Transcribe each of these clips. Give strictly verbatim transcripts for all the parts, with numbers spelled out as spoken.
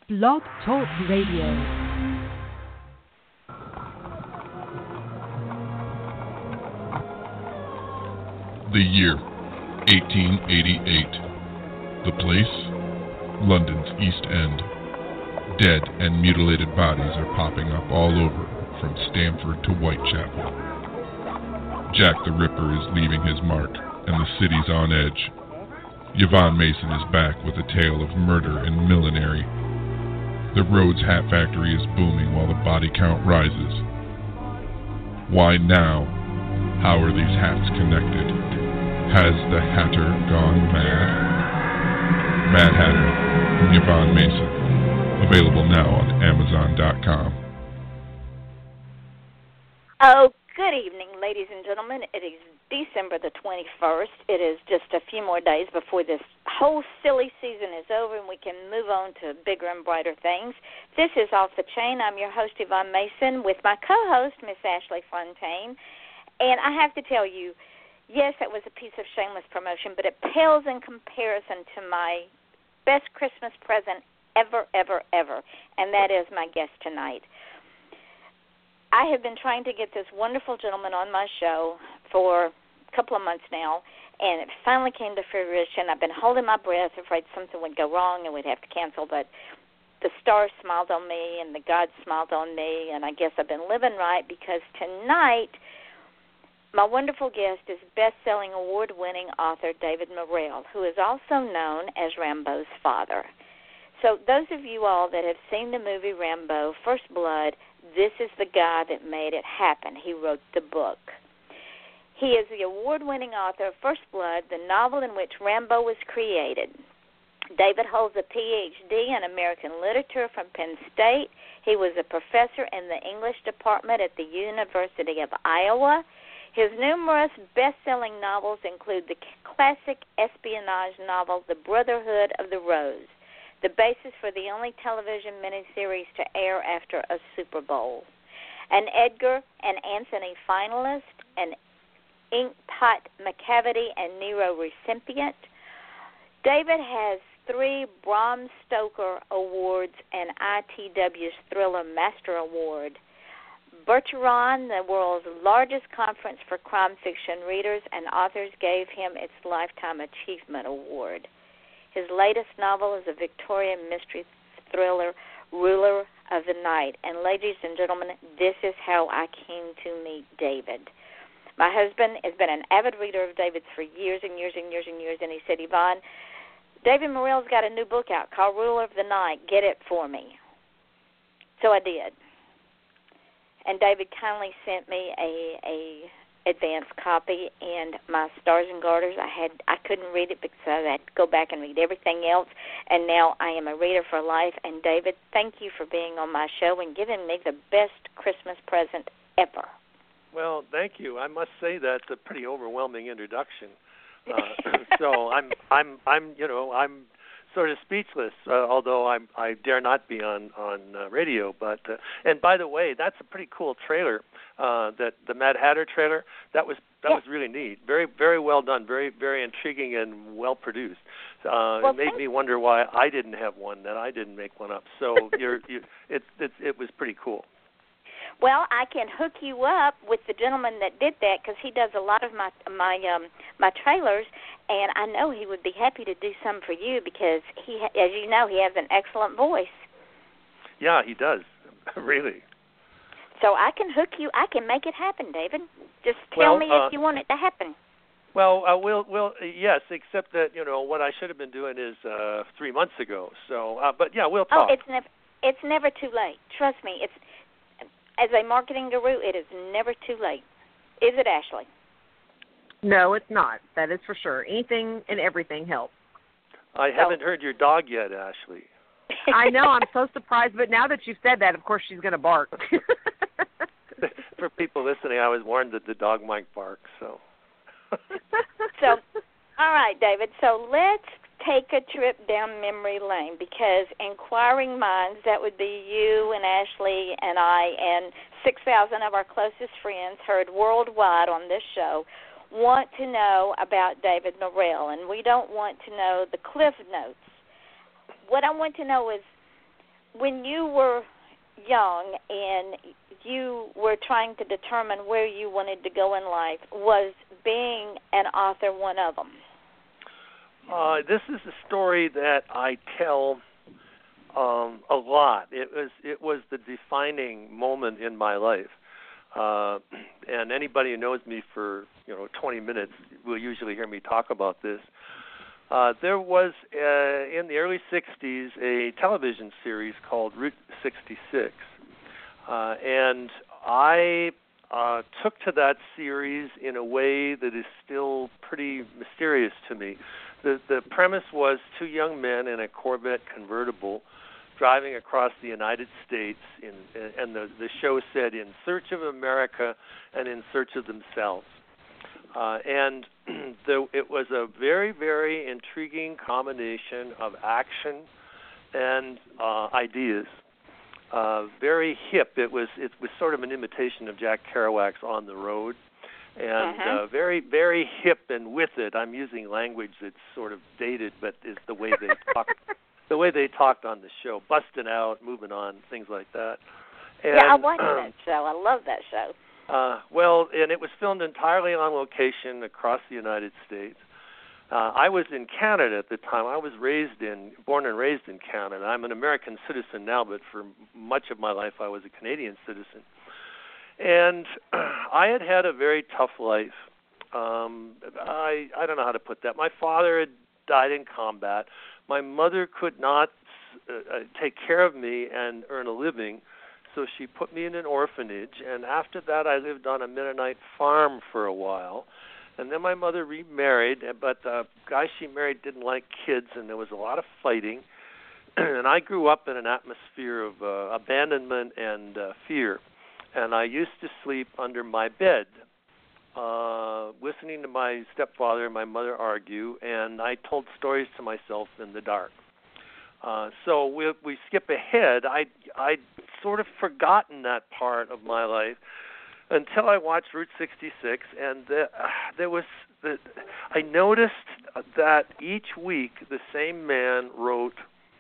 Blog Talk Radio. The year, eighteen eighty-eight. The place, London's East End. Dead and mutilated bodies are popping up all over, from Stamford to Whitechapel. Jack the Ripper is leaving his mark, and the city's on edge. Yvonne Mason is back with a tale of murder and millinery. The Rhodes Hat Factory is booming while the body count rises. Why now? How are these hats connected? Has the Hatter gone mad? Mad Hatter from Yvonne Mason. Available now on Amazon dot com. Oh, good evening, ladies and gentlemen. It is December the twenty-first. It is just a few more days before this whole silly season is over and we can move on to bigger and brighter things. This is Off the Chain. I'm your host, Yvonne Mason, with my co-host, Miss Ashley Fontaine. And I have to tell you, yes, it was a piece of shameless promotion, but it pales in comparison to my best Christmas present ever, ever, ever, and that is my guest tonight. I have been trying to get this wonderful gentleman on my show for a couple of months now, and it finally came to fruition. I've been holding my breath, afraid something would go wrong and we'd have to cancel, but the stars smiled on me and the gods smiled on me, and I guess I've been living right because tonight my wonderful guest is best-selling award-winning author David Morrell, who is also known as Rambo's father. So those of you all that have seen the movie Rambo, First Blood, this is the guy that made it happen. He wrote the book. He is the award-winning author of First Blood, the novel in which Rambo was created. David holds a P H D in American Literature from Penn State. He was a professor in the English department at the University of Iowa. His numerous best-selling novels include the classic espionage novel The Brotherhood of the Rose, the basis for the only television miniseries to air after a Super Bowl, an Edgar and Anthony finalist, an Inkpot Macavity and Nero recipient. David has three Bram Stoker Awards and I T W's Thriller Master Award. Bergeron, the world's largest conference for crime fiction readers and authors, gave him its Lifetime Achievement Award. His latest novel is a Victorian mystery thriller, Ruler of the Night. And ladies and gentlemen, this is how I came to meet David. My husband has been an avid reader of David's for years and years and years and years, and he said, Yvonne, David Morrell's got a new book out called Ruler of the Night. Get it for me. So I did. And David kindly sent me a a advanced copy, and my Stars and Garters, I had I couldn't read it because I had to go back and read everything else, and now I am a reader for life. And David, thank you for being on my show and giving me the best Christmas present ever. Well, thank you. I must say that's a pretty overwhelming introduction. Uh, so I'm I'm I'm you know I'm sort of speechless, uh, although I'm, I dare not be on on uh, radio. But uh, and by the way, that's a pretty cool trailer. Uh, that the Mad Hatter trailer. That was that yeah. was really neat. Very very well done. Very very intriguing and well produced. Uh, well, it made me wonder why I didn't have one. That I didn't make one up. So you're you it's it's it was pretty cool. Well, I can hook you up with the gentleman that did that because he does a lot of my my um, my trailers, and I know he would be happy to do some for you because he, as you know, he has an excellent voice. Yeah, he does, really. So I can hook you. I can make it happen, David. Just tell well, me uh, if you want it to happen. Well, uh, we'll, we'll, yes, except that you know what I should have been doing is uh, three months ago. So, uh, but yeah, we'll talk. Oh, it's never, it's never too late. Trust me. It's as a marketing guru, it is never too late. Is it, Ashley? No, it's not. That is for sure. Anything and everything helps. I so. haven't heard your dog yet, Ashley. I know. I'm so surprised, but now that you've said that, of course, she's going to bark. For people listening, I was warned that the dog might bark. So. so, all right, David. So let's take a trip down memory lane because inquiring minds, that would be you and Ashley and I and six thousand of our closest friends heard worldwide on this show, want to know about David Morrell, and we don't want to know the cliff notes. What I want to know is when you were young and you were trying to determine where you wanted to go in life, was being an author one of them? Uh, this is a story that I tell um, a lot. It was it was the defining moment in my life. Uh, and anybody who knows me for you know twenty minutes will usually hear me talk about this. Uh, there was uh, in the early sixties a television series called Route sixty-six, uh, and I uh, took to that series in a way that is still pretty mysterious to me. The the premise was two young men in a Corvette convertible driving across the United States, in, and the, the show said, in search of America and in search of themselves. Uh, and the, it was a very, very intriguing combination of action and uh, ideas. Uh, very hip. It was it was sort of an imitation of Jack Kerouac's On the Road, and uh-huh. uh, very, very hip and with it. I'm using language that's sort of dated, but is the way they talk. The way they talked on the show, busting out, moving on, things like that. And, yeah, I watched that show. I love that show. Uh, well, and it was filmed entirely on location across the United States. Uh, I was in Canada at the time. I was raised in, born and raised in Canada. I'm an American citizen now, but for much of my life I was a Canadian citizen. And I had had a very tough life. Um, I I don't know how to put that. My father had died in combat. My mother could not uh, take care of me and earn a living, so she put me in an orphanage. And after that, I lived on a Mennonite farm for a while. And then my mother remarried, but the guy she married didn't like kids, and there was a lot of fighting. And I grew up in an atmosphere of uh, abandonment and uh, fear. And I used to sleep under my bed, uh, listening to my stepfather and my mother argue, and I told stories to myself in the dark. Uh, so we we skip ahead. I I'd sort of forgotten that part of my life until I watched Route sixty-six, and the, uh, there was the, I noticed that each week the same man wrote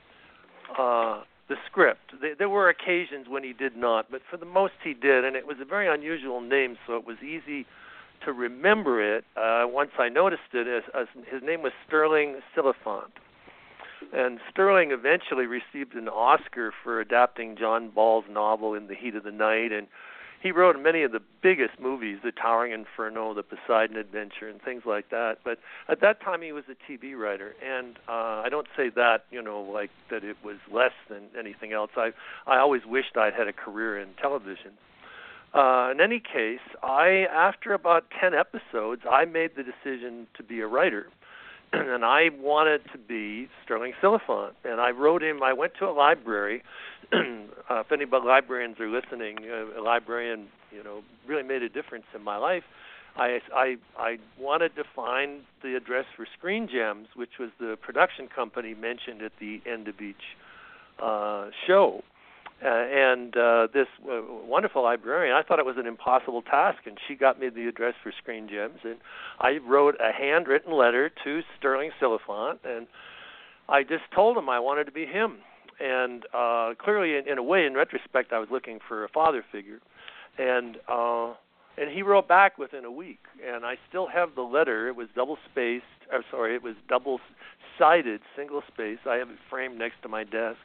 uh, the script. There, there were occasions when he did not, but for the most he did, and it was a very unusual name, so it was easy to remember it. Uh, once I noticed it, as, as his name was Sterling Silliphant. And Sterling eventually received an Oscar for adapting John Ball's novel In the Heat of the Night, and he wrote many of the biggest movies, The Towering Inferno, The Poseidon Adventure, and things like that. But at that time, he was a T V writer, and uh, I don't say that, you know, like that it was less than anything else. I I always wished I'd had a career in television. Uh, in any case, I after about ten episodes, I made the decision to be a writer. And I wanted to be Sterling Silliphant. And I wrote him, I went to a library. uh, if any librarians are listening, uh, a librarian, you know, really made a difference in my life. I, I, I wanted to find the address for Screen Gems, which was the production company mentioned at the end of each uh, show. Uh, and uh, this uh, wonderful librarian, I thought it was an impossible task, and she got me the address for Screen Gems, and I wrote a handwritten letter to Sterling Silliphant, and I just told him I wanted to be him. And uh, clearly, in, in a way, in retrospect, I was looking for a father figure, and uh, and he wrote back within a week, and I still have the letter. It was double-spaced, or sorry, it was double-sided, single-spaced. I have it framed next to my desk.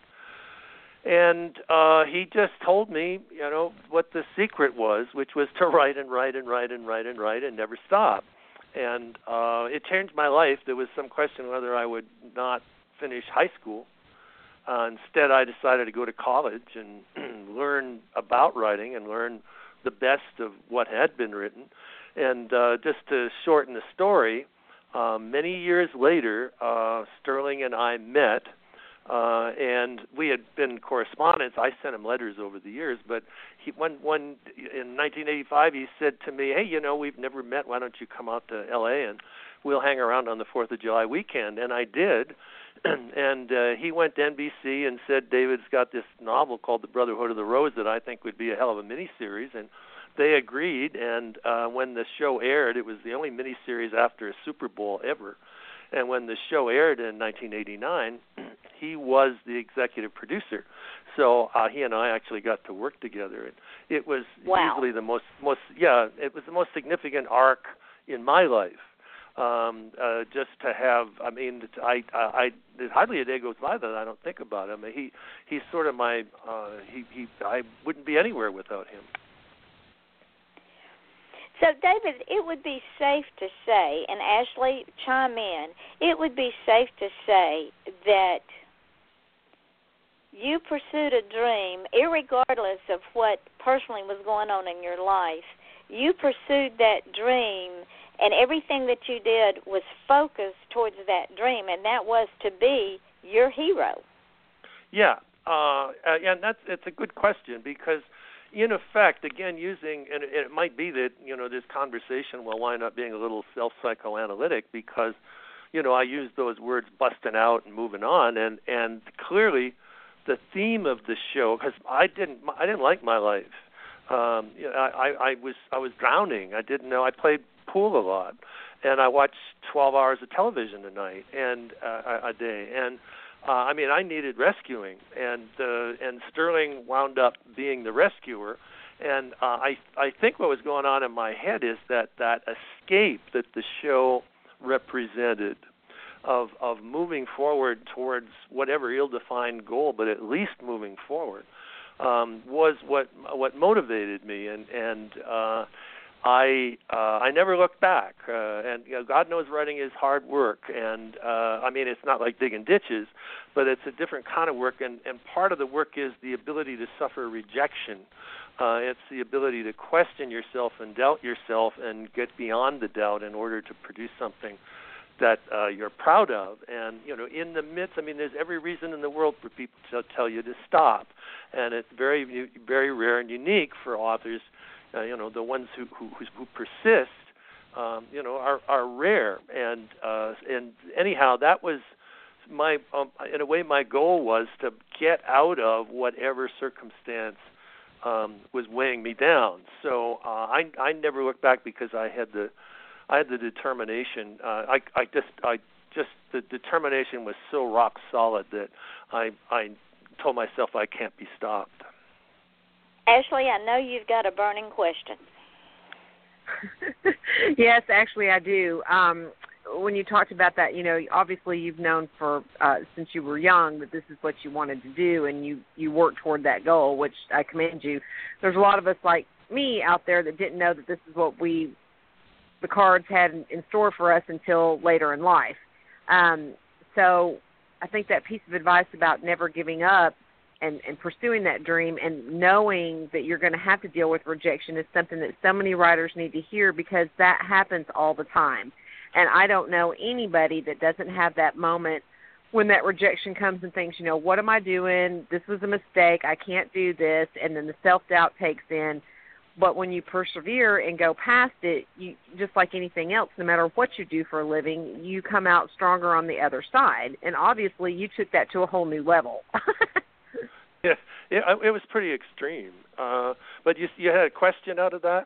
And uh, he just told me, you know, what the secret was, which was to write and write and write and write and write and never stop. And uh, it changed my life. There was some question whether I would not finish high school. Uh, instead, I decided to go to college and learn about writing and learn the best of what had been written. And uh, just to shorten the story, uh, many years later, uh, Sterling and I met. Uh, and we had been correspondents. I sent him letters over the years, but he, one, one, in nineteen eighty-five, he said to me, hey, you know, we've never met. Why don't you come out to L A and we'll hang around on the fourth of July weekend? And I did. and uh, he went to N B C and said, David's got this novel called The Brotherhood of the Rose that I think would be a hell of a miniseries. And they agreed. And uh, when the show aired, it was the only miniseries after a Super Bowl ever. And when the show aired in nineteen eighty-nine, he was the executive producer. So uh, he and I actually got to work together. And it was wow. easily the most, most, yeah, it was the most significant arc in my life. Um, uh, just to have, I mean, I, I, I, there's hardly a day goes by that I don't think about him. He, he's sort of my, uh, he, he, I wouldn't be anywhere without him. So, David, it would be safe to say, and Ashley, chime in, it would be safe to say that you pursued a dream, irregardless of what personally was going on in your life. You pursued that dream, and everything that you did was focused towards that dream, and that was to be your hero. Yeah, uh, and that's it's a good question because, in effect, again, using, and it might be that, you know, this conversation will wind up being a little self-psychoanalytic because, you know, I use those words busting out and moving on, and, and clearly the theme of the show, because I didn't, I didn't like my life. Um, you know, I, I was, I was drowning. I didn't know. I played pool a lot, and I watched twelve hours of television a night and uh, a day, and uh, I mean, I needed rescuing, and uh, and Sterling wound up being the rescuer, and uh, I I think what was going on in my head is that that escape that the show represented of of moving forward towards whatever ill-defined goal, but at least moving forward, um, was what what motivated me, and and uh, I uh, I never looked back, uh, and you know, God knows writing is hard work, and uh, I mean it's not like digging ditches, but it's a different kind of work, and, and part of the work is the ability to suffer rejection. Uh, it's the ability to question yourself and doubt yourself and get beyond the doubt in order to produce something that uh, you're proud of. And, you know, in the midst, I mean, there's every reason in the world for people to tell you to stop. And it's very, very rare and unique for authors, uh, you know, the ones who, who, who persist, um, you know, are, are rare. And, uh, and anyhow, that was my, um, in a way, my goal was to get out of whatever circumstance um, was weighing me down. So uh, I, I never looked back because I had the, I had the determination. Uh, I, I just, I just, the determination was so rock solid that I, I told myself I can't be stopped. Ashley, I know you've got a burning question. Yes, actually, I do. Um, when you talked about that, you know, obviously you've known for uh, since you were young that this is what you wanted to do, and you you worked toward that goal, which I commend you. There's a lot of us like me out there that didn't know that this is what we the cards had in store for us until later in life. Um, so I think that piece of advice about never giving up and, and pursuing that dream and knowing that you're going to have to deal with rejection is something that so many writers need to hear because that happens all the time. And I don't know anybody that doesn't have that moment when that rejection comes and thinks, you know, what am I doing? This was a mistake. I can't do this. And then the self-doubt takes in. But when you persevere and go past it, you just like anything else, no matter what you do for a living, you come out stronger on the other side. And obviously, you took that to a whole new level. yeah, yeah, it was pretty extreme. Uh, but you, you had a question out of that?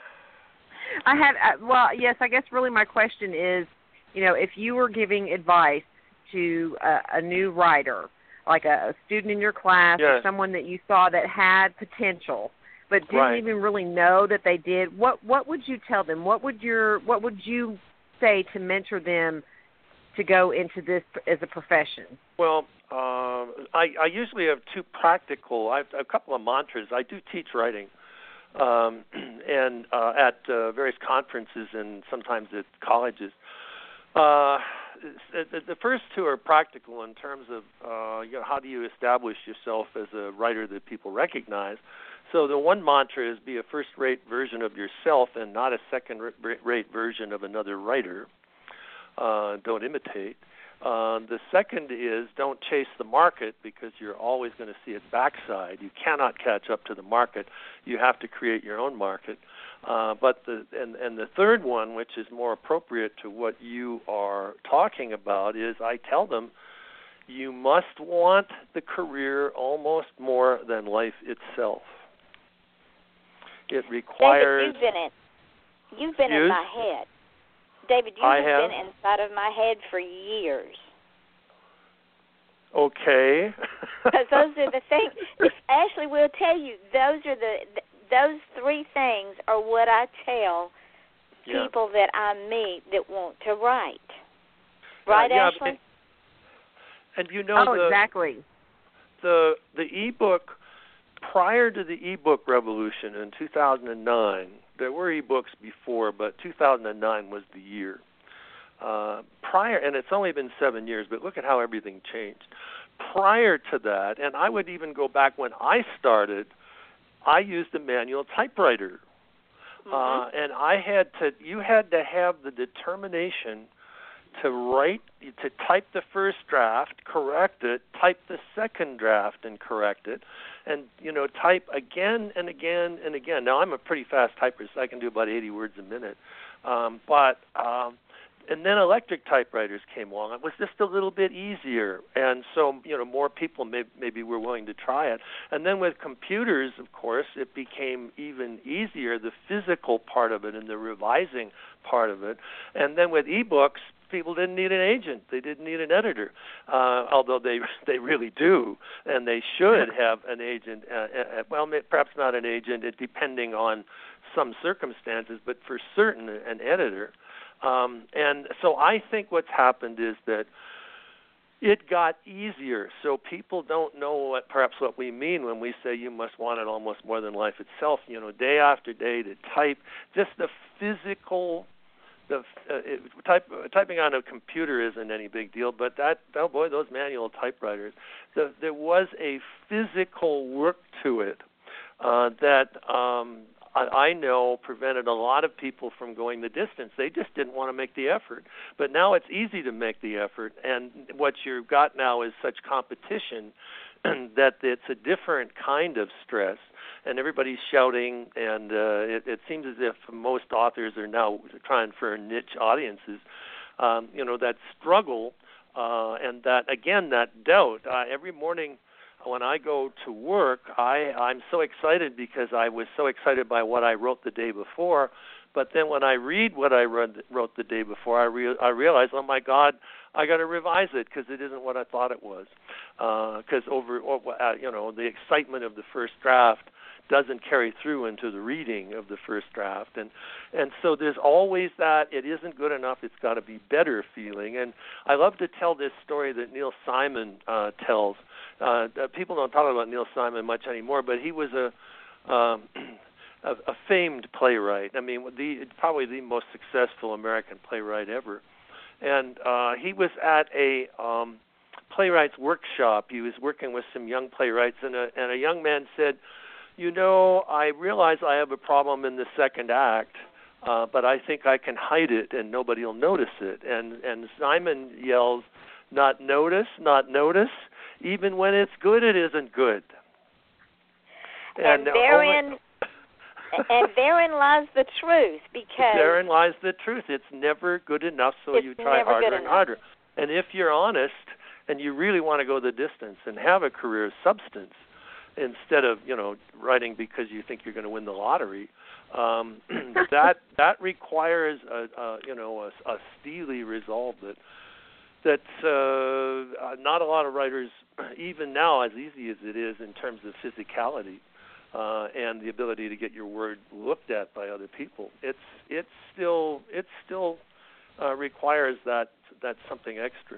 I had, uh, well, yes, I guess really my question is, you know, if you were giving advice to a, a new writer, like a, a student in your class yeah. or someone that you saw that had potential, but didn't right. even really know that they did, what what would you tell them? What would your what would you say to mentor them to go into this as a profession? Well, uh, I, I usually have two practical, I have a couple of mantras. I do teach writing um, and uh, at uh, various conferences and sometimes at colleges. Uh, the, the first two are practical in terms of uh, you know, how do you establish yourself as a writer that people recognize. So the one mantra is be a first-rate version of yourself and not a second-rate version of another writer. Uh, don't imitate. Uh, the second is don't chase the market because you're always going to see its backside. You cannot catch up to the market. You have to create your own market. Uh, but the and, and the third one, which is more appropriate to what you are talking about, is I tell them you must want the career almost more than life itself. It requires. David, you've been in, you've been in my head. David, you I have, have been inside of my head for years. Okay. Because those are the things. Ashley will tell you. Those are the those three things are what I tell yeah. people that I meet that want to write. Right, uh, yeah, Ashley? And you know oh, the, exactly. The the ebook prior to the ebook revolution in two thousand nine, there were ebooks before, but two thousand nine was the year. Uh, prior, and it's only been seven years, but look at how everything changed. Prior to that, and I would even go back when I started, I used a manual typewriter, mm-hmm. uh, and I had to. You had to have the determination to write, to type the first draft, correct it, type the second draft and correct it, and, you know, type again and again and again. Now, I'm a pretty fast typer, so I can do about eighty words a minute. Um, but, um, and then electric typewriters came along. It was just a little bit easier, and so, you know, more people may, maybe were willing to try it. And then with computers, of course, it became even easier, the physical part of it and the revising part of it. And then with ebooks, people didn't need an agent. They didn't need an editor, uh, although they they really do, and they should have an agent. Uh, uh, well, perhaps not an agent, it, depending on some circumstances, but for certain, an editor. Um, and so I think what's happened is that it got easier. So people don't know what perhaps what we mean when we say you must want it almost more than life itself. You know, day after day to type, just the physical. The uh, it, type, typing on a computer isn't any big deal, but that oh boy, those manual typewriters. The, there was a physical work to it uh, that um, I, I know prevented a lot of people from going the distance. They just didn't want to make the effort. But now it's easy to make the effort, and what you've got now is such competition that it's a different kind of stress. And everybody's shouting, and uh, it, it seems as if most authors are now trying for niche audiences. Um, you know, that struggle uh, and that, again, that doubt. Uh, every morning when I go to work, I, I'm so excited because I was so excited by what I wrote the day before. But then when I read what I read, wrote the day before, I, re- I realize, oh, my God, I got to revise it because it isn't what I thought it was. Because uh, over, uh, you know, the excitement of the first draft doesn't carry through into the reading of the first draft. And and so there's always that it isn't good enough, it's got to be better feeling. And I love to tell this story that Neil Simon uh, tells. Uh, people don't talk about Neil Simon much anymore, but he was a, um, a, a famed playwright. I mean, the probably the most successful American playwright ever. And uh, he was at a um, playwrights workshop. He was working with some young playwrights, and a, and a young man said, you know, I realize I have a problem in the second act, uh, but I think I can hide it and nobody will notice it. And and Simon yells, not notice, not notice. Even when it's good, it isn't good. And, and therein, and therein lies the truth, because therein lies the truth. It's never good enough, so you try harder and harder. And if you're honest and you really want to go the distance and have a career of substance, instead of, you know, writing because you think you're going to win the lottery, um, that that requires a, a you know a, a steely resolve that that uh, not a lot of writers, even now, as easy as it is in terms of physicality uh, and the ability to get your word looked at by other people, it's it's still it still uh, requires that that something extra.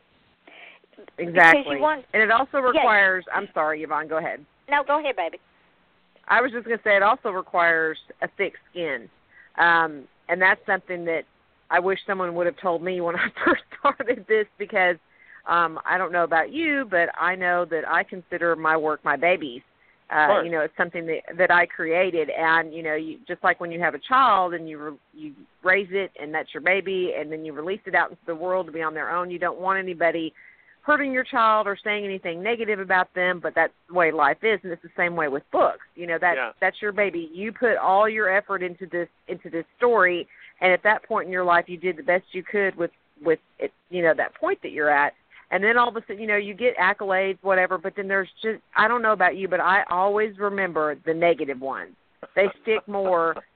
Exactly. Want, and it also requires, yes. I'm sorry, Yvonne, go ahead. No, go ahead, baby. I was just going to say it also requires a thick skin. Um, and that's something that I wish someone would have told me when I first started this, because um, I don't know about you, but I know that I consider my work my babies. Uh, you know, it's something that, that I created. And, you know, you, just like when you have a child and you re, you raise it and that's your baby, and then you release it out into the world to be on their own, you don't want anybody hurting your child or saying anything negative about them, but that's the way life is, and it's the same way with books. You know, that yeah. that's your baby. You put all your effort into this into this story, and at that point in your life, you did the best you could with with it, you know, that point that you're at. And then all of a sudden, you know, you get accolades, whatever, but then there's just, I don't know about you, but I always remember the negative ones. They stick more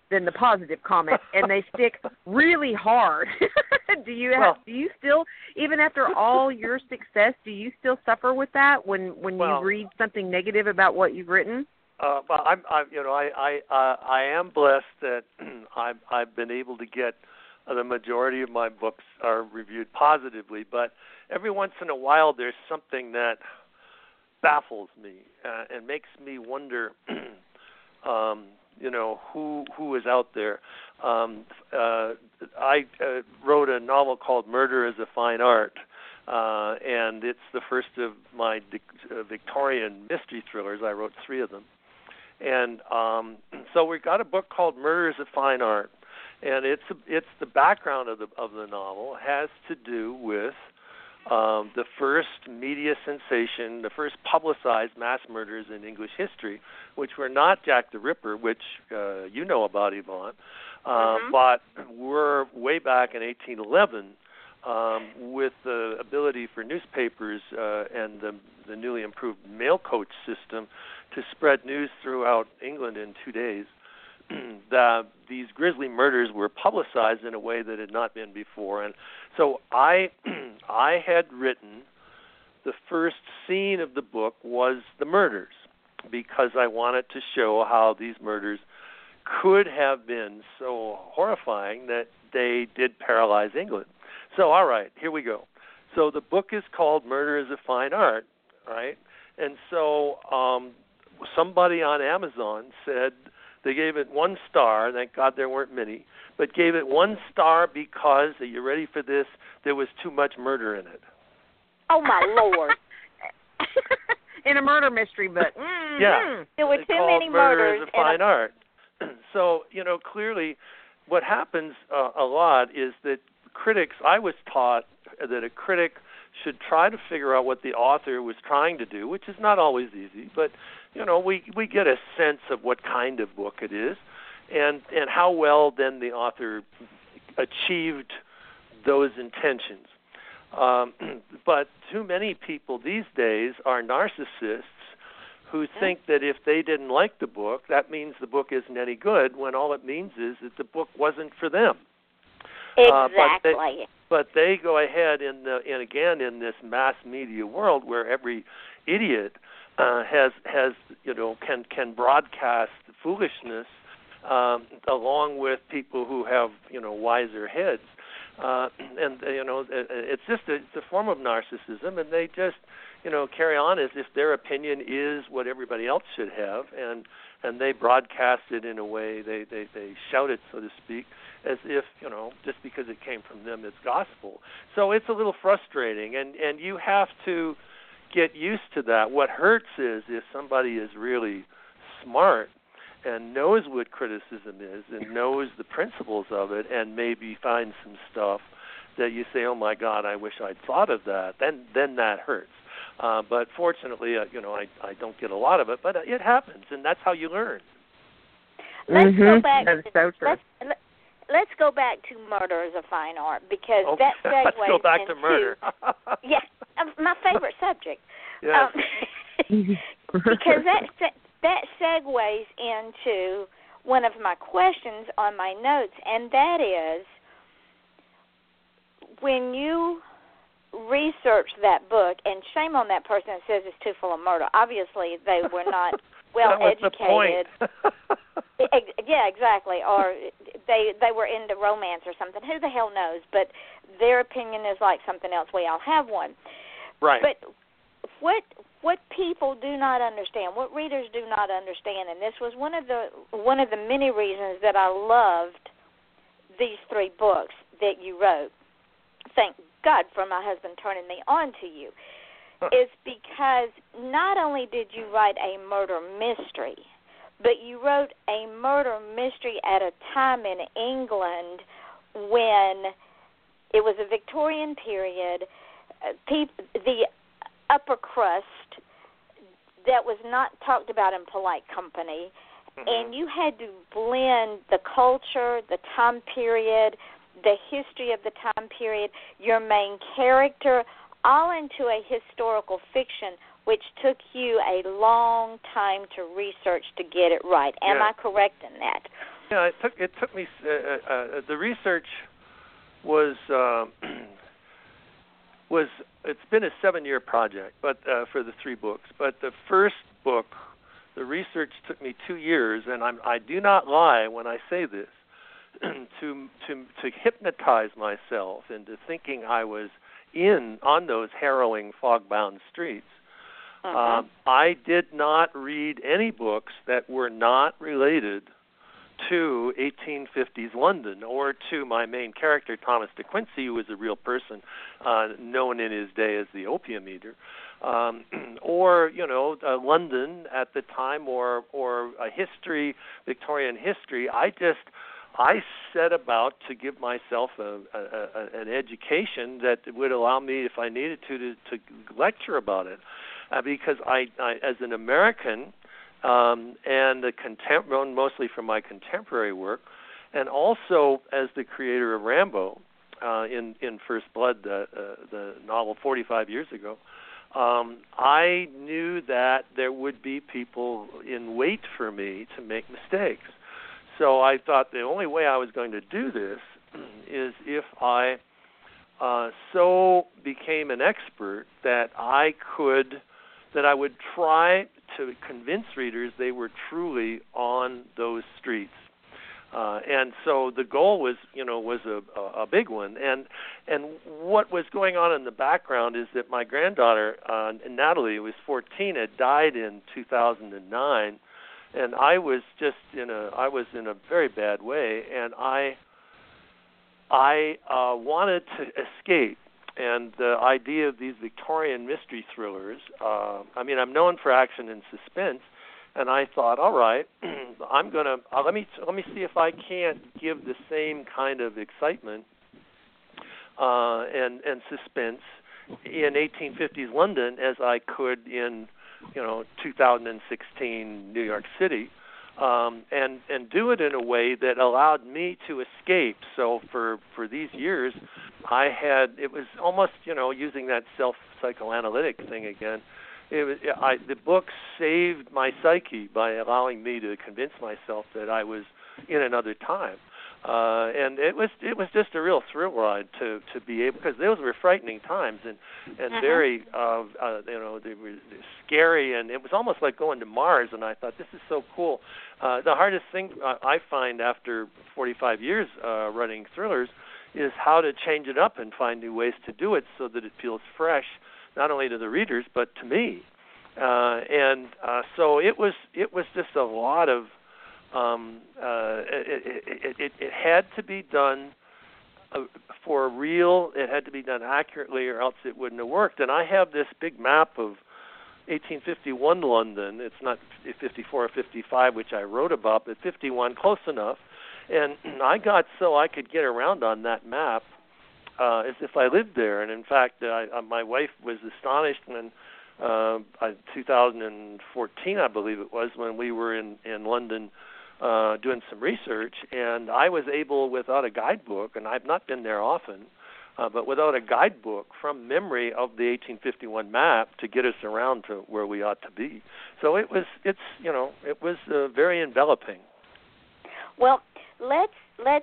than the positive comment, and they stick really hard. do you have, well, do you still, even after all your success, do you still suffer with that when when well, you read something negative about what you've written? Uh, well, I'm, I, you know, I, I, uh, I am blessed that I've, I've been able to get uh, the majority of my books are reviewed positively, but every once in a while there's something that baffles me uh, and makes me wonder, um, you know, who who is out there. Um, uh, I uh, wrote a novel called Murder is a Fine Art, uh, and it's the first of my uh, Victorian mystery thrillers. I wrote three of them. And um, so we've got a book called Murder is a Fine Art, and it's it's the background of the of the novel has to do with um, the first media sensation, the first publicized mass murders in English history, which were not Jack the Ripper, which uh, you know about, Yvonne, uh, mm-hmm. but were way back in eighteen eleven um, with the ability for newspapers uh, and the, the newly improved mail coach system to spread news throughout England in two days. the, these grisly murders were publicized in a way that had not been before. And so I I had written the first scene of the book was the murders, because I wanted to show how these murders could have been so horrifying that they did paralyze England. So, all right, here we go. So the book is called Murder is a Fine Art, right? And so um, somebody on Amazon said they gave it one star. Thank God there weren't many, but gave it one star because, are you ready for this? There was too much murder in it. Oh, my Lord. In a murder mystery book. Mm-hmm. Yeah. There were It's too called many Murder murders. is a Fine Art. So, you know, clearly what happens uh, a lot is that critics, I was taught that a critic should try to figure out what the author was trying to do, which is not always easy, but, you know, we we get a sense of what kind of book it is and, and how well then the author achieved those intentions. Um, but too many people these days are narcissists who think that if they didn't like the book, that means the book isn't any good, when all it means is that the book wasn't for them. Exactly. Uh, but, they, but they go ahead, in the, and again, in this mass media world where every idiot uh, has has you know can can broadcast foolishness um, along with people who have you know wiser heads, uh, and you know it's just a, it's a form of narcissism, and they just you know carry on as if their opinion is what everybody else should have, and and they broadcast it in a way, they they they shout it, so to speak, as if, you know, just because it came from them, it's gospel. So it's a little frustrating, and, and you have to get used to that. What hurts is if somebody is really smart and knows what criticism is and knows the principles of it and maybe finds some stuff that you say, oh, my God, I wish I'd thought of that, then then that hurts. Uh, but fortunately, uh, you know, I, I don't get a lot of it, but it happens, and that's how you learn. Let's mm-hmm. go back. That's to, so true. Let's, let's go back to Murder as a Fine Art, because okay. that segues Let's go back into, to murder. yeah, my favorite subject. Yes. Um, because that that segues into one of my questions on my notes, and that is, when you research that book, and shame on that person that says it's too full of murder. Obviously, they were not well that was educated. The point. Yeah, exactly. Or they they were into romance or something. Who the hell knows? But their opinion is like something else. We all have one. Right. But what what people do not understand, what readers do not understand, and this was one of the one of the many reasons that I loved these three books that you wrote. Thank God for my husband turning me on to you, is because not only did you write a murder mystery, but you wrote a murder mystery at a time in England when it was a Victorian period, uh, peop- the upper crust that was not talked about in polite company, mm-hmm. and you had to blend the culture, the time period, the history of the time period, your main character, all into a historical fiction, which took you a long time to research to get it right. Am yeah. I correct in that? Yeah, it took it took me. Uh, uh, the research was uh, was it's been a seven-year project, but uh, for the three books. But the first book, the research took me two years, and I'm, I do not lie when I say this. to to to hypnotize myself into thinking I was in on those harrowing fog-bound streets. Uh-huh. Um, I did not read any books that were not related to eighteen fifties London or to my main character, Thomas De Quincey, who was a real person, uh, known in his day as the Opium Eater, um, or, you know, uh, London at the time, or, or a history, Victorian history. I just, I set about to give myself a, a, a, an education that would allow me, if I needed to, to, to lecture about it. Uh, because I, I, as an American, um, and the contem- mostly from my contemporary work, and also as the creator of Rambo uh, in in First Blood, the, uh, the novel forty-five years ago, um, I knew that there would be people in wait for me to make mistakes. So I thought the only way I was going to do this is if I uh, so became an expert that I could. that I would try to convince readers they were truly on those streets. Uh, and so the goal was, you know, was a, a big one. And and what was going on in the background is that my granddaughter, uh, Natalie, who was fourteen, had died in two thousand nine, and I was just in a I was in a very bad way, and I I uh, wanted to escape. And the idea of these Victorian mystery thrillers, uh, I mean, I'm known for action and suspense, and I thought, all right, I'm gonna uh, let me let me see if I can't give the same kind of excitement uh, and and suspense in eighteen fifties London as I could in, you know, two thousand sixteen New York City. Um, and and do it in a way that allowed me to escape. So for, for these years, I had it was almost, you know, using that self psychoanalytic thing again. It was I, the book saved my psyche by allowing me to convince myself that I was in another time. Uh, and it was it was just a real thrill ride to, to be able, because those were frightening times and and uh-huh. very uh, uh, you know they were scary, and it was almost like going to Mars. And I thought, this is so cool. Uh, the hardest thing I find after forty-five years uh, running thrillers is how to change it up and find new ways to do it so that it feels fresh, not only to the readers but to me. Uh, and uh, so it was it was just a lot of. Um, uh, it, it, it, it had to be done uh, for real. It had to be done accurately, or else it wouldn't have worked. And I have this big map of eighteen fifty-one London. It's not fifty-four or fifty-five, which I wrote about, but fifty-one, close enough. And I got so I could get around on that map uh, as if I lived there. And in fact, I, uh, my wife was astonished when uh, two thousand fourteen, I believe it was, when we were in, in London uh, doing some research, and I was able, without a guidebook, and I've not been there often, uh, but without a guidebook, from memory of the eighteen fifty-one map, to get us around to where we ought to be. So it was, it's, you know, it was uh, very enveloping. Well, let's let's.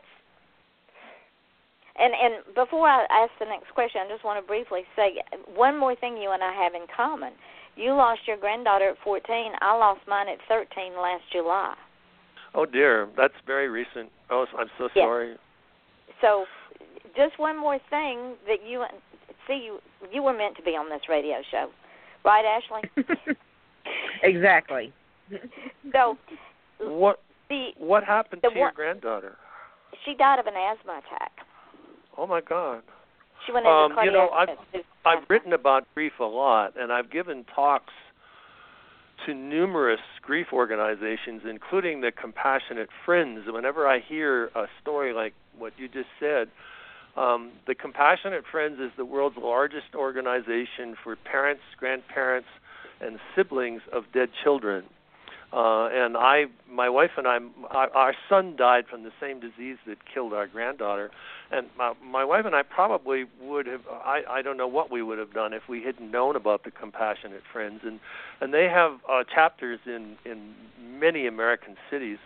And and before I ask the next question, I just want to briefly say one more thing you and I have in common. You lost your granddaughter at fourteen. I lost mine at thirteen last July. Oh, dear. That's very recent. Oh, I'm so yeah. sorry. So just one more thing that you see, you, you were meant to be on this radio show. Right, Ashley? Exactly. So what the, what happened the to your one, granddaughter? She died of an asthma attack. Oh, my God. She went into um, cardiac. You know, I've, I've written about grief a lot, and I've given talks to numerous grief organizations, including the Compassionate Friends. Whenever I hear a story like what you just said, um, the Compassionate Friends is the world's largest organization for parents, grandparents, and siblings of dead children. Uh, and I, my wife and I, our son died from the same disease that killed our granddaughter. And my, my wife and I probably would have, I, I don't know what we would have done if we hadn't known about the Compassionate Friends. And, and they have uh, chapters in, in many American cities.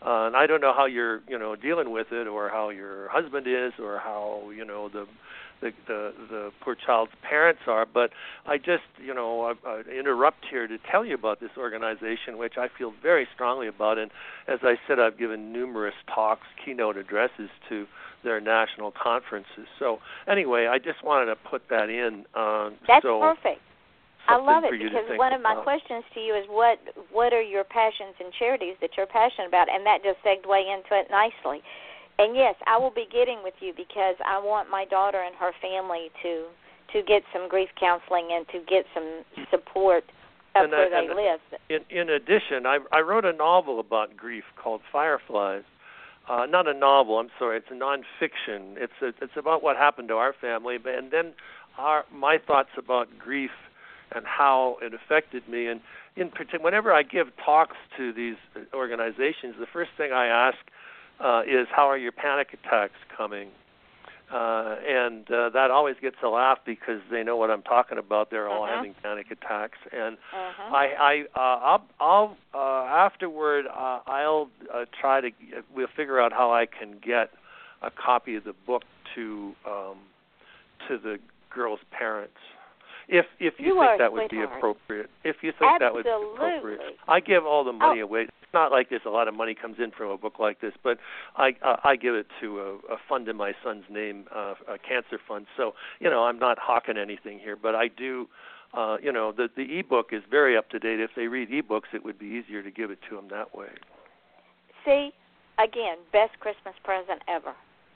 Uh, and I don't know how you're, you know, dealing with it, or how your husband is, or how, you know, the the the, the poor child's parents are. But I just, you know, I, I interrupt here to tell you about this organization, which I feel very strongly about. And as I said, I've given numerous talks, keynote addresses to their national conferences. So anyway, I just wanted to put that in. Uh, That's so perfect. I love it, for you to because think one of my about. questions to you is what what are your passions and charities that you're passionate about, and that just segued into it nicely. And yes, I will be getting with you because I want my daughter and her family to to get some grief counseling and to get some support up And where I- they and live. In, in addition, I, I wrote a novel about grief called Fireflies. Uh, not a novel, I'm sorry. It's a nonfiction. It's a, it's about what happened to our family, but- and then our my thoughts about grief and how it affected me. And in particular, whenever I give talks to these organizations, the first thing I ask uh, is, how are your panic attacks coming? Uh, and uh, that always gets a laugh because they know what I'm talking about. They're all Uh-huh. having panic attacks. And Uh-huh. I, I, uh, I'll, I'll uh, afterward, uh, I'll uh, try to, we'll figure out how I can get a copy of the book to, um, to the girl's parents. If if you, You think are a that would be sweetheart. appropriate. If you think that would be Absolutely. appropriate. I give all the money Oh. away. It's not like there's a lot of money comes in from a book like this, but I uh, I give it to a, a fund in my son's name, uh, a cancer fund. So, you know, I'm not hawking anything here, but I do, uh, you know, the, the e-book is very up to date. If they read e-books, it would be easier to give it to them that way. See, again, best Christmas present ever.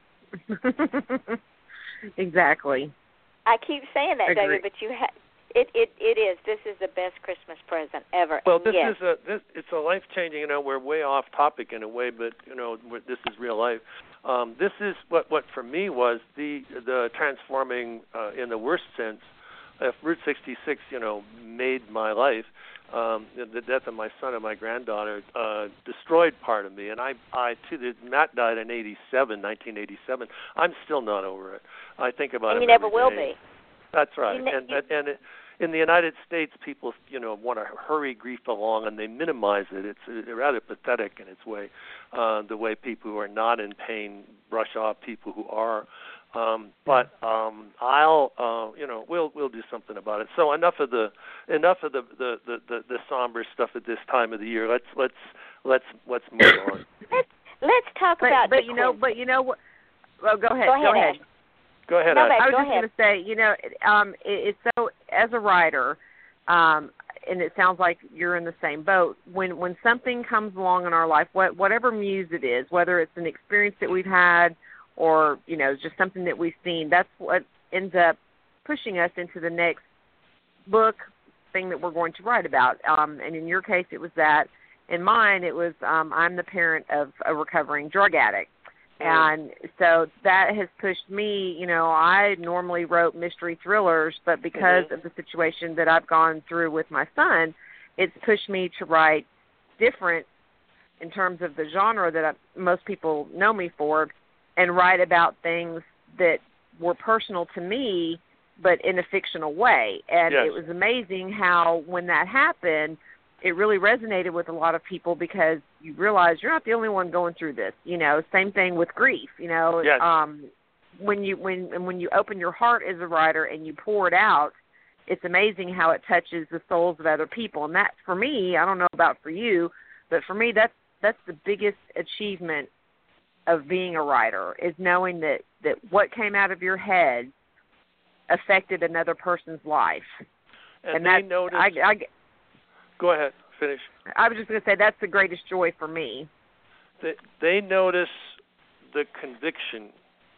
Exactly. I keep saying that, Agree. David, but you ha- it, it it is. This is the best Christmas present ever. Well, and this yes, is a this it's a life changing. You know, we're way off topic in a way, but you know, we're- this is real life. Um, this is what what for me was the the transforming uh, in the worst sense. If Route sixty-six, you know, made my life, um, the, the death of my son and my granddaughter uh, destroyed part of me. And I, I too, the, Matt died in eighty-seven, nineteen eighty-seven. I'm still not over it. I think about and him you never every will day. be. That's right. You ne- and you- and, and it, in the United States, people, you know, want to hurry grief along, and they minimize it. It's uh, rather pathetic in its way, uh, the way people who are not in pain brush off people who are. Um, but um, I'll, uh, you know, we'll we'll do something about it. So enough of the enough of the the, the, the, the somber stuff at this time of the year. Let's let's let's let's move on. Let's let's talk But about but the you know quiz. but you know what? Well, go ahead. Go ahead, Go ahead. Ash. Go ahead. No, Ash. babe. I was Go just ahead. going to say, you know, um, it, it's so as a writer, um, and it sounds like you're in the same boat. When when something comes along in our life, what whatever muse it is, whether it's an experience that we've had, or you know, just something that we've seen, that's what ends up pushing us into the next book thing that we're going to write about. Um, and in your case, it was that. In mine, it was um, I'm the parent of a recovering drug addict. And so that has pushed me, you know, I normally wrote mystery thrillers, but because Mhm. of the situation that I've gone through with my son, it's pushed me to write different in terms of the genre that I, most people know me for, and write about things that were personal to me, but in a fictional way. And Yes. it was amazing how when that happened, it really resonated with a lot of people because you realize you're not the only one going through this. You know, same thing with grief. You know, Yes. um, when you when and when you open your heart as a writer and you pour it out, it's amazing how it touches the souls of other people. And that, for me, I don't know about for you, but for me, that's that's the biggest achievement of being a writer, is knowing that that what came out of your head affected another person's life. And, And they that's notice. I, I Go ahead. Finish. I was just going to say that's the greatest joy for me. They, they notice the conviction.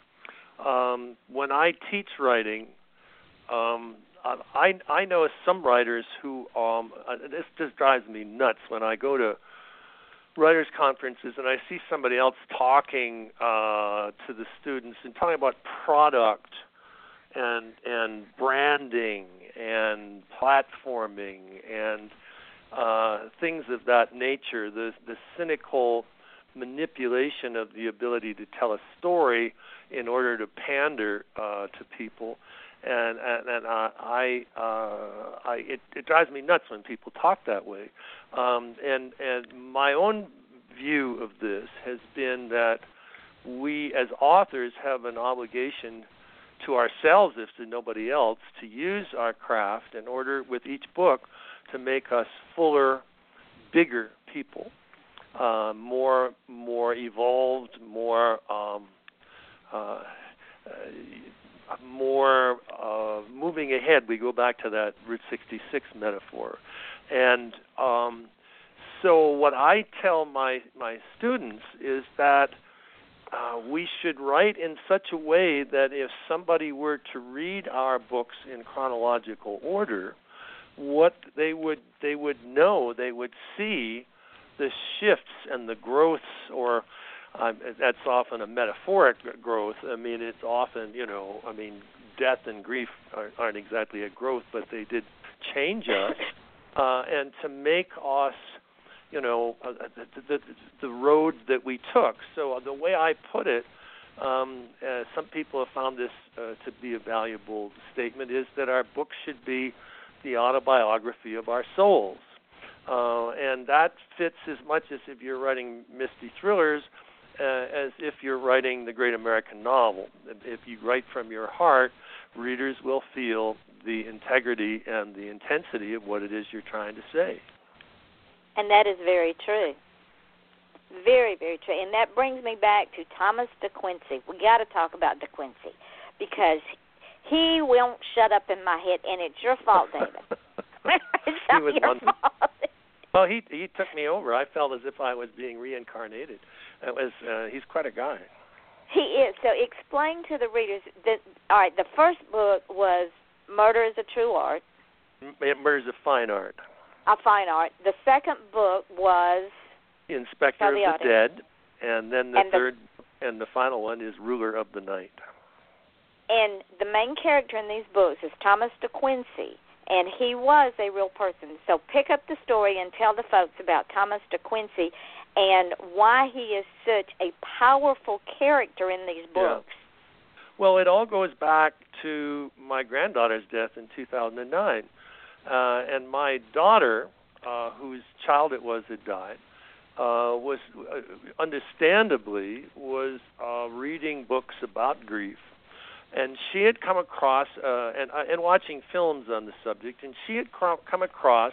Um, when I teach writing, um, I I know some writers who um, uh, this just drives me nuts when I go to writers' conferences and I see somebody else talking uh, to the students and talking about product and and branding and platforming and uh, things of that nature. The the cynical manipulation of the ability to tell a story in order to pander uh, to people, and and, and uh, I uh, I it, it drives me nuts when people talk that way. Um, and and my own view of this has been that we as authors have an obligation to ourselves, if to nobody else, to use our craft in order with each book to make us fuller, bigger people, uh, more more evolved, more um, uh, uh, more uh, moving ahead. We go back to that Route sixty-six metaphor. And um, so what I tell my, my students is that uh, we should write in such a way that if somebody were to read our books in chronological order, what they would they would know, they would see the shifts and the growths, or um, that's often a metaphoric growth. I mean, it's often, you know, I mean, death and grief aren't, aren't exactly a growth, but they did change us. Uh, and to make us, you know, uh, the, the, the road that we took. So uh, the way I put it, um, uh, some people have found this uh, to be a valuable statement, is that our books should be the autobiography of our souls. Uh, and that fits as much as if you're writing misty thrillers uh, as if you're writing the great American novel. If you write from your heart, readers will feel the integrity and the intensity of what it is you're trying to say. And that is very true. Very, very true. And that brings me back to Thomas De Quincey. We got to talk about De Quincey because he won't shut up in my head, and it's your fault, David. It's not your wonderful. fault. Well, he he took me over. I felt as if I was being reincarnated. It was uh, he's quite a guy. He is. So explain to the readers that. All right, the first book was Murder is a True Art. Murder is a Fine Art. A Fine Art. The second book was Inspector of the, the Dead, and then the and third the, and the final one is Ruler of the Night. And the main character in these books is Thomas De Quincey, and he was a real person. So pick up the story and tell the folks about Thomas De Quincey and why he is such a powerful character in these books. Yeah. Well, it all goes back to my granddaughter's death in two thousand nine. Uh, and my daughter, uh, whose child it was that died, uh, was uh, understandably was uh, reading books about grief. And she had come across, uh, and, uh, and watching films on the subject, and she had come across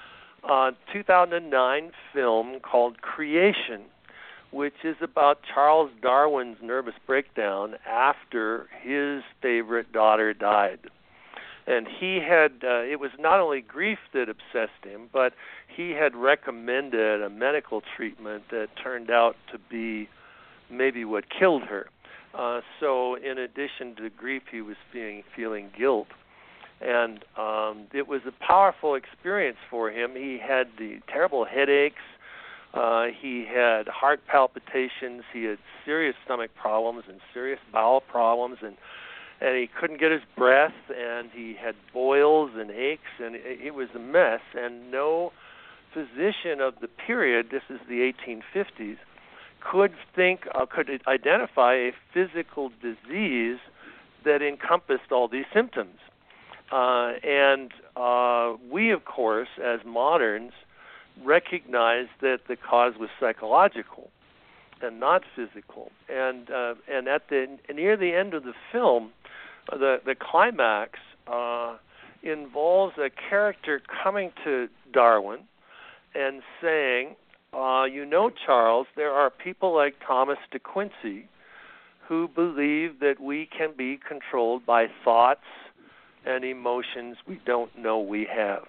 a two thousand nine film called Creation, which is about Charles Darwin's nervous breakdown after his favorite daughter died. And he had, uh, it was not only grief that obsessed him, but he had recommended a medical treatment that turned out to be maybe what killed her. Uh, so in addition to grief, he was feeling, feeling guilt. And um, it was a powerful experience for him. He had the terrible headaches. Uh, he had heart palpitations. He had serious stomach problems and serious bowel problems. And and he couldn't get his breath. And he had boils and aches. And it, it was a mess. And no physician of the period, this is the eighteen fifties, could think, uh, could identify a physical disease that encompassed all these symptoms. Uh, and uh, we, of course, as moderns, recognize that the cause was psychological and not physical. And uh, and at the near the end of the film, uh, the the climax uh, involves a character coming to Darwin and saying, Uh, you know, Charles, there are people like Thomas De Quincey who believe that we can be controlled by thoughts and emotions we don't know we have.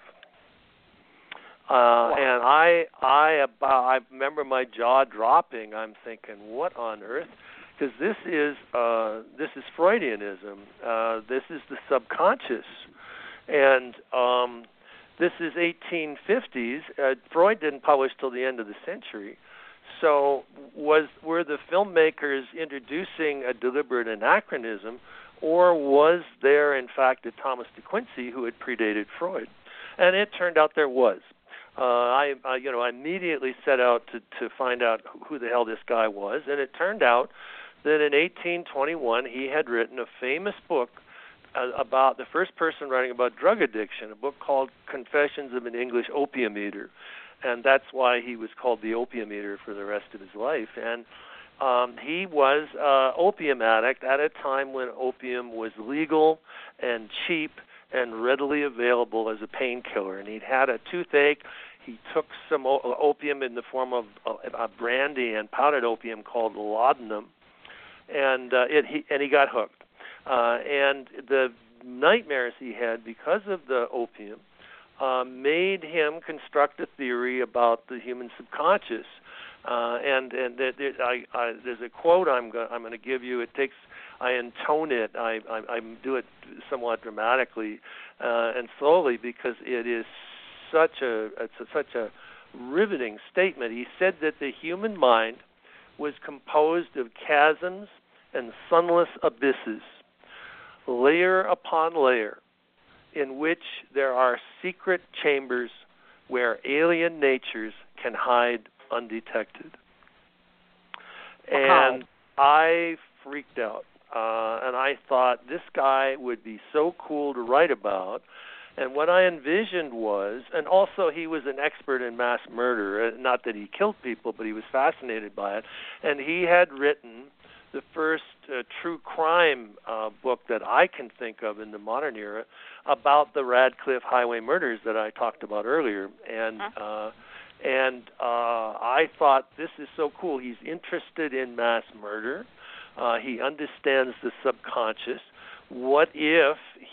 Uh, wow. And I, I, about, I remember my jaw dropping. I'm thinking, what on earth? Because this is uh, this is Freudianism. Uh, this is the subconscious, and um, this is eighteen fifties. Uh, Freud didn't publish till the end of the century. So was were the filmmakers introducing a deliberate anachronism, or was there, in fact, a Thomas De Quincey who had predated Freud? And it turned out there was. Uh, I, I, you know, I immediately set out to, to find out who the hell this guy was, and it turned out that in eighteen twenty-one he had written a famous book uh, about the first person writing about drug addiction, a book called Confessions of an English Opium Eater. and that's why he was called the opium eater for the rest of his life. And um, he was an opium addict at a time when opium was legal and cheap and readily available as a painkiller. And he'd had a toothache. He took some o- opium in the form of a, a brandy and powdered opium called laudanum, and uh, it, he, and he got hooked. Uh, and the nightmares he had because of the opium uh, made him construct a theory about the human subconscious. Uh, and and there, there, I, I, there's a quote I'm go- I'm going to give you. It takes I intone it. I, I, I do it somewhat dramatically uh, and slowly because it is such a it's a, such a riveting statement. He said that the human mind was composed of chasms and sunless abysses, layer upon layer, in which there are secret chambers where alien natures can hide undetected. And I freaked out. Uh, and I thought this guy would be so cool to write about. And what I envisioned was, and also he was an expert in mass murder, not that he killed people, but he was fascinated by it. And he had written the first uh, true crime uh, book that I can think of in the modern era about the Radcliffe Highway murders that I talked about earlier. And uh, and uh, I thought, this is so cool. He's interested in mass murder. Uh, he understands the subconscious. What if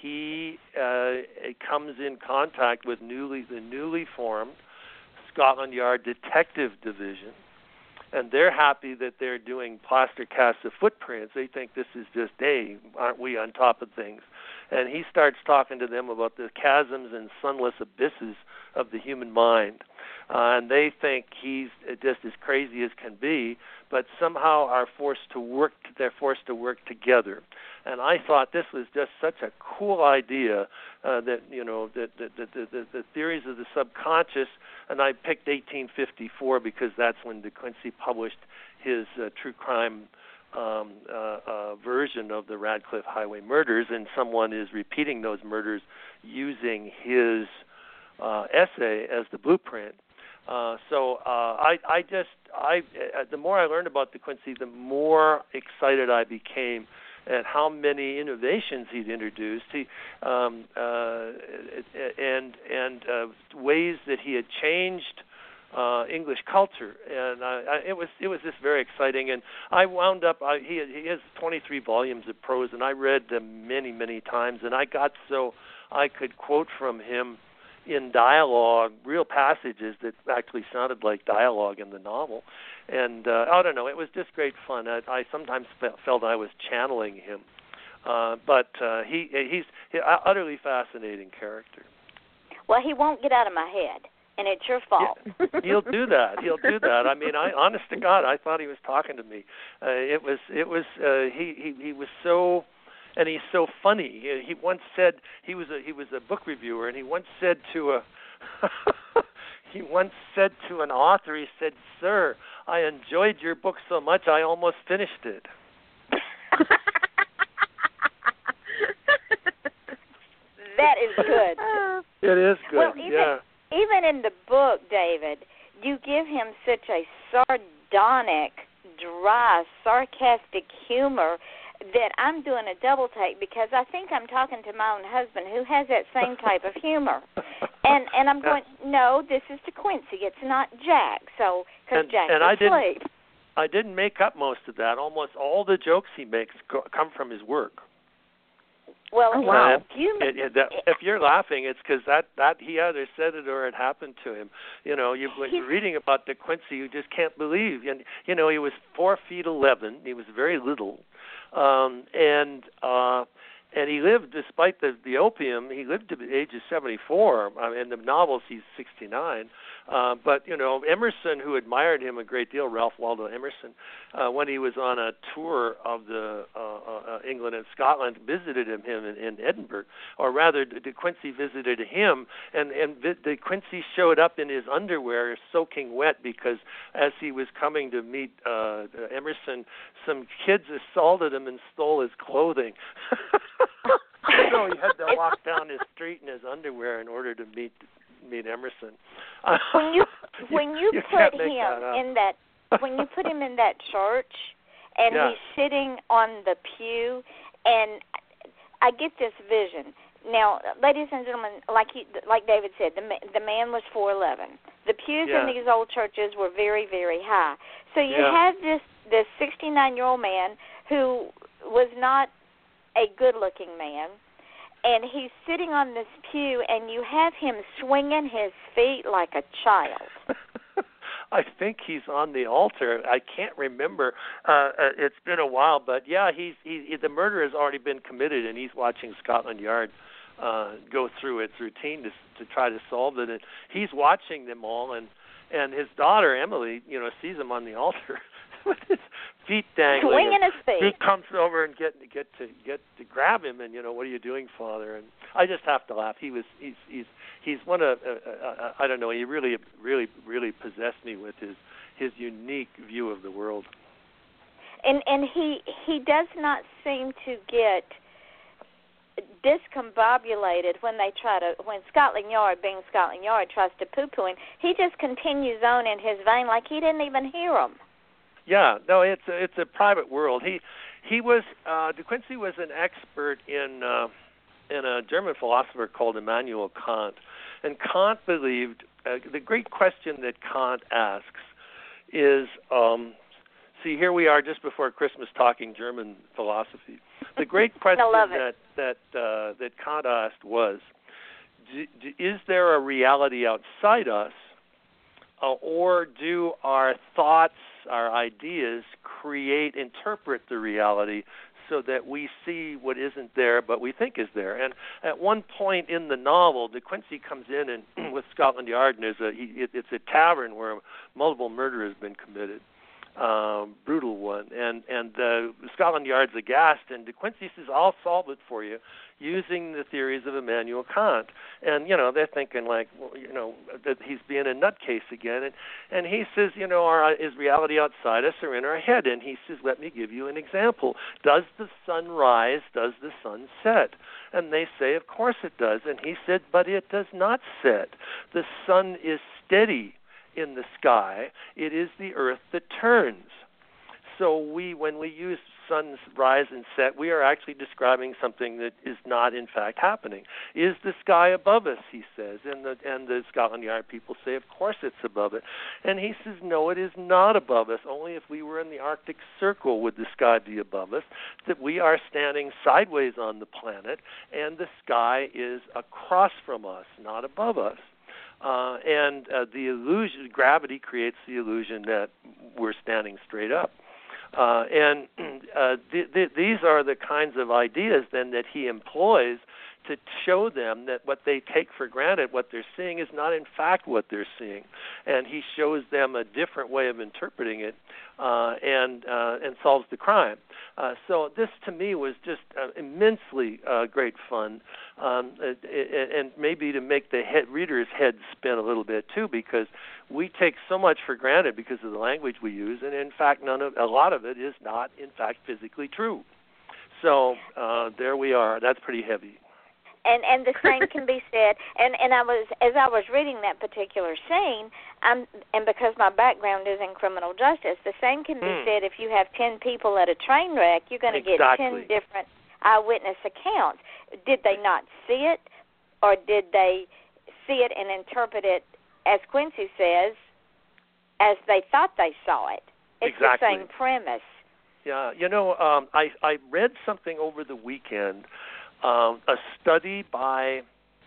he uh, comes in contact with newly the newly formed Scotland Yard Detective Division, and they're happy that they're doing plaster casts of footprints. They think this is just, hey, aren't we on top of things? And he starts talking to them about the chasms and sunless abysses of the human mind. Uh, and they think he's just as crazy as can be, but somehow are forced to work. They're forced to work together. And I thought this was just such a cool idea uh, that you know that the, the, the, the theories of the subconscious. And I picked eighteen fifty-four because that's when De Quincey published his uh, true crime um, uh, uh, version of the Radcliffe Highway murders, and someone is repeating those murders using his uh, essay as the blueprint. Uh, so uh, I, I just, I, uh, the more I learned about De Quincey, the more excited I became at how many innovations he'd introduced, he, um, uh, and and uh, ways that he had changed uh, English culture, and I, I, it was it was just very exciting. And I wound up, I, he he has twenty-three volumes of prose, and I read them many many times, and I got so I could quote from him in dialogue, real passages that actually sounded like dialogue in the novel. And uh, I don't know, it was just great fun. I, I sometimes fe- felt I was channeling him. Uh, but uh, he he's an utterly fascinating character. Well, he won't get out of my head, and it's your fault. Yeah, he'll do that. He'll do that. I mean, I honest to God, I thought he was talking to me. Uh, it was it was uh, he, he he was so. And he's so funny. He, he once said he was a he was a book reviewer, and he once said to a he once said to an author, he said, "Sir, I enjoyed your book so much, I almost finished it." That is good. It is good. Well, even yeah. even in the book, David, you give him such a sardonic, dry, sarcastic humor that I'm doing a double take because I think I'm talking to my own husband who has that same type of humor. And and I'm going, no, this is De Quincey. It's not Jack. So, because Jack's and I asleep. Didn't, I didn't make up most of that. Almost all the jokes he makes go, come from his work. Well, oh, wow. you, it, it, that, if you're laughing, it's because that, that he either said it or it happened to him. You know, you, when you're reading about De Quincey, you just can't believe. And you know, he was four feet eleven. He was very little. Um, and uh, and he lived, despite the, the opium, he lived to the age of seventy-four. I mean, in the novels, he's sixty-nine. Uh, but, you know, Emerson, who admired him a great deal, Ralph Waldo Emerson, uh, when he was on a tour of the uh, uh, England and Scotland, visited him, him in, in Edinburgh. Or rather, De Quincey visited him, and, and De Quincey showed up in his underwear soaking wet because as he was coming to meet uh, Emerson, some kids assaulted him and stole his clothing. So he had to walk down his street in his underwear in order to meet mean Emerson. When you when you, you put him that in that when you put him in that church and yeah. he's sitting on the pew, and I get this vision. Now, ladies and gentlemen, like he, like David said, the the man was four eleven. The pews yeah. in these old churches were very, very high. So you yeah. have this this sixty-nine-year-old man who was not a good-looking man, and he's sitting on this pew, and you have him swinging his feet like a child. I think he's on the altar. I can't remember. Uh, it's been a while, but yeah, he's he, the murder has already been committed, and he's watching Scotland Yard uh, go through its routine to to try to solve it. And he's watching them all, and and his daughter Emily, you know, sees him on the altar with his feet dangling. Swinging his feet. He comes over and get get to get to grab him, and you know, what are you doing, Father? And I just have to laugh. He was he's he's he's one of uh, uh, I don't know. He really really really possessed me with his his unique view of the world. And and he he does not seem to get discombobulated when they try to when Scotland Yard, being Scotland Yard, tries to poo-poo him. He just continues on in his vein like he didn't even hear him. Yeah, no, it's a, it's a private world. He he was uh, De Quincey was an expert in uh, in a German philosopher called Immanuel Kant, and Kant believed uh, the great question that Kant asks is. Um, See, here we are just before Christmas talking German philosophy. The great question that that uh, that Kant asked was, do, do, is there a reality outside us, uh, or do our thoughts, our ideas, create, interpret the reality so that we see what isn't there but we think is there? And at one point in the novel, De Quincey comes in and with Scotland Yard, and there's a, he, it, it's a tavern where multiple murder has been committed. Um, brutal one, and and uh, Scotland Yard's aghast, and De Quincey says, "I'll solve it for you using the theories of Immanuel Kant." And you know they're thinking like, well, you know, that he's being a nutcase again, and and he says, you know, our, is reality outside us or in our head? And he says, let me give you an example. Does the sun rise? Does the sun set? And they say, of course it does. And he said, but it does not set. The sun is steady in the sky. It is the earth that turns. So we, when we use sun's rise and set, we are actually describing something that is not in fact happening. Is the sky above us, he says, and the and the Scotland Yard people say, of course it's above it. And he says, no, it is not above us. Only if we were in the Arctic Circle would the sky be above us, that we are standing sideways on the planet, and the sky is across from us, not above us. Uh, and uh, the illusion, gravity creates the illusion that we're standing straight up. Uh, and uh, th- th- these are the kinds of ideas then that he employs to show them that what they take for granted, what they're seeing, is not in fact what they're seeing. And he shows them a different way of interpreting it uh, and uh, and solves the crime. Uh, so this, to me, was just uh, immensely uh, great fun, um, and maybe to make the head, reader's head spin a little bit, too, because we take so much for granted because of the language we use, and in fact, none of a lot of it is not, in fact, physically true. So uh, there we are. That's pretty heavy. And and the same can be said. And, and I was as I was reading that particular scene, I'm, and because my background is in criminal justice, the same can be mm. said if you have ten people at a train wreck, you're going to exactly. get ten different eyewitness accounts. Did they not see it, or did they see it and interpret it, as Quincey says, as they thought they saw it? It's exactly. the same premise. Yeah, you know, um, I I read something over the weekend. Um, a study by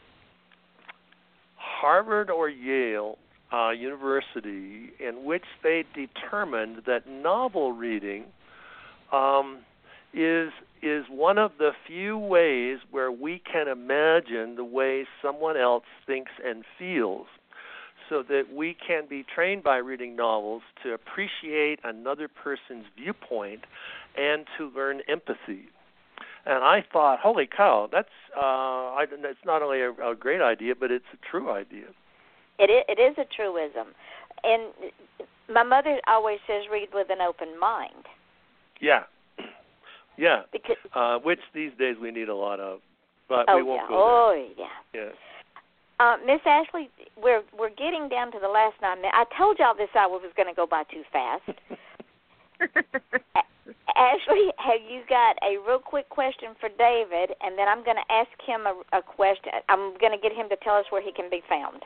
Harvard or Yale uh, University in which they determined that novel reading um, is is one of the few ways where we can imagine the way someone else thinks and feels, so that we can be trained by reading novels to appreciate another person's viewpoint and to learn empathy. And I thought, holy cow, that's uh, I, it's not only a, a great idea, but it's a true idea. It is, it is a truism. And my mother always says, read with an open mind. Yeah. Yeah. Because, uh, which these days we need a lot of. But oh, we won't yeah. go Oh, there. yeah. Yes. Uh, Miss Ashley, we're we're getting down to the last nine minutes. I told y'all this hour was going to go by too fast. Ashley, have you got a real quick question for David, and then I'm going to ask him a, a question. I'm going to get him to tell us where he can be found.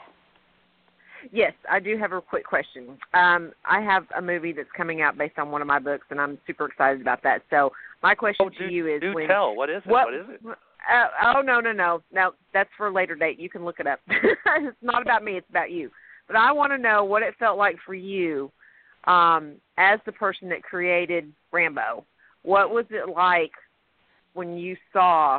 Yes, I do have a quick question. Um, I have a movie that's coming out based on one of my books, and I'm super excited about that. So my question oh, do, to you is, do when, tell. What is it? What, what is it? Uh, oh no, no, no, no. That's for a later date. You can look it up. It's not about me. It's about you. But I want to know what it felt like for you, um, as the person that created Rambo. What was it like when you saw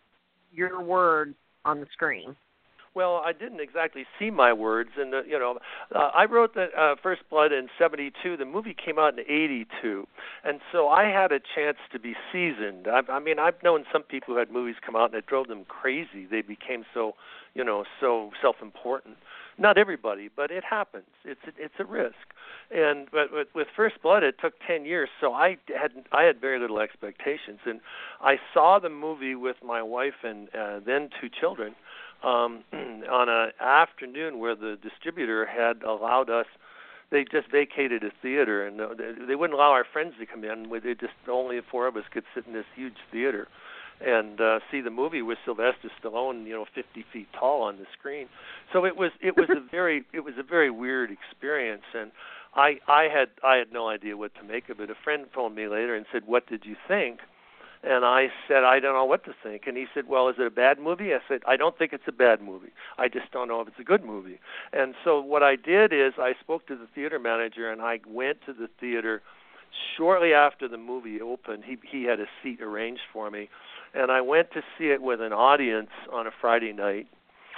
your words on the screen? Well, I didn't exactly see my words, and uh, you know, uh, I wrote the uh, First Blood in seventy-two. The movie came out in eighty-two, and so I had a chance to be seasoned. I, I mean, I've known some people who had movies come out and it drove them crazy. They became so, you know, so self-important. Not everybody, but it happens. It's a, it's a risk. And but with, with First Blood, it took ten years, so I had I had very little expectations, and I saw the movie with my wife and uh, then two children. Um, on an afternoon where the distributor had allowed us, they just vacated a theater, and they wouldn't allow our friends to come in. They just only four of us could sit in this huge theater and uh, see the movie with Sylvester Stallone, you know, fifty feet tall on the screen. So it was it was a very it was a very weird experience, and I I had I had no idea what to make of it. A friend phoned me later and said, "What did you think?" And I said, I don't know what to think. And he said, well, is it a bad movie? I said, I don't think it's a bad movie. I just don't know if it's a good movie. And so what I did is I spoke to the theater manager, and I went to the theater shortly after the movie opened. He he had a seat arranged for me. And I went to see it with an audience on a Friday night.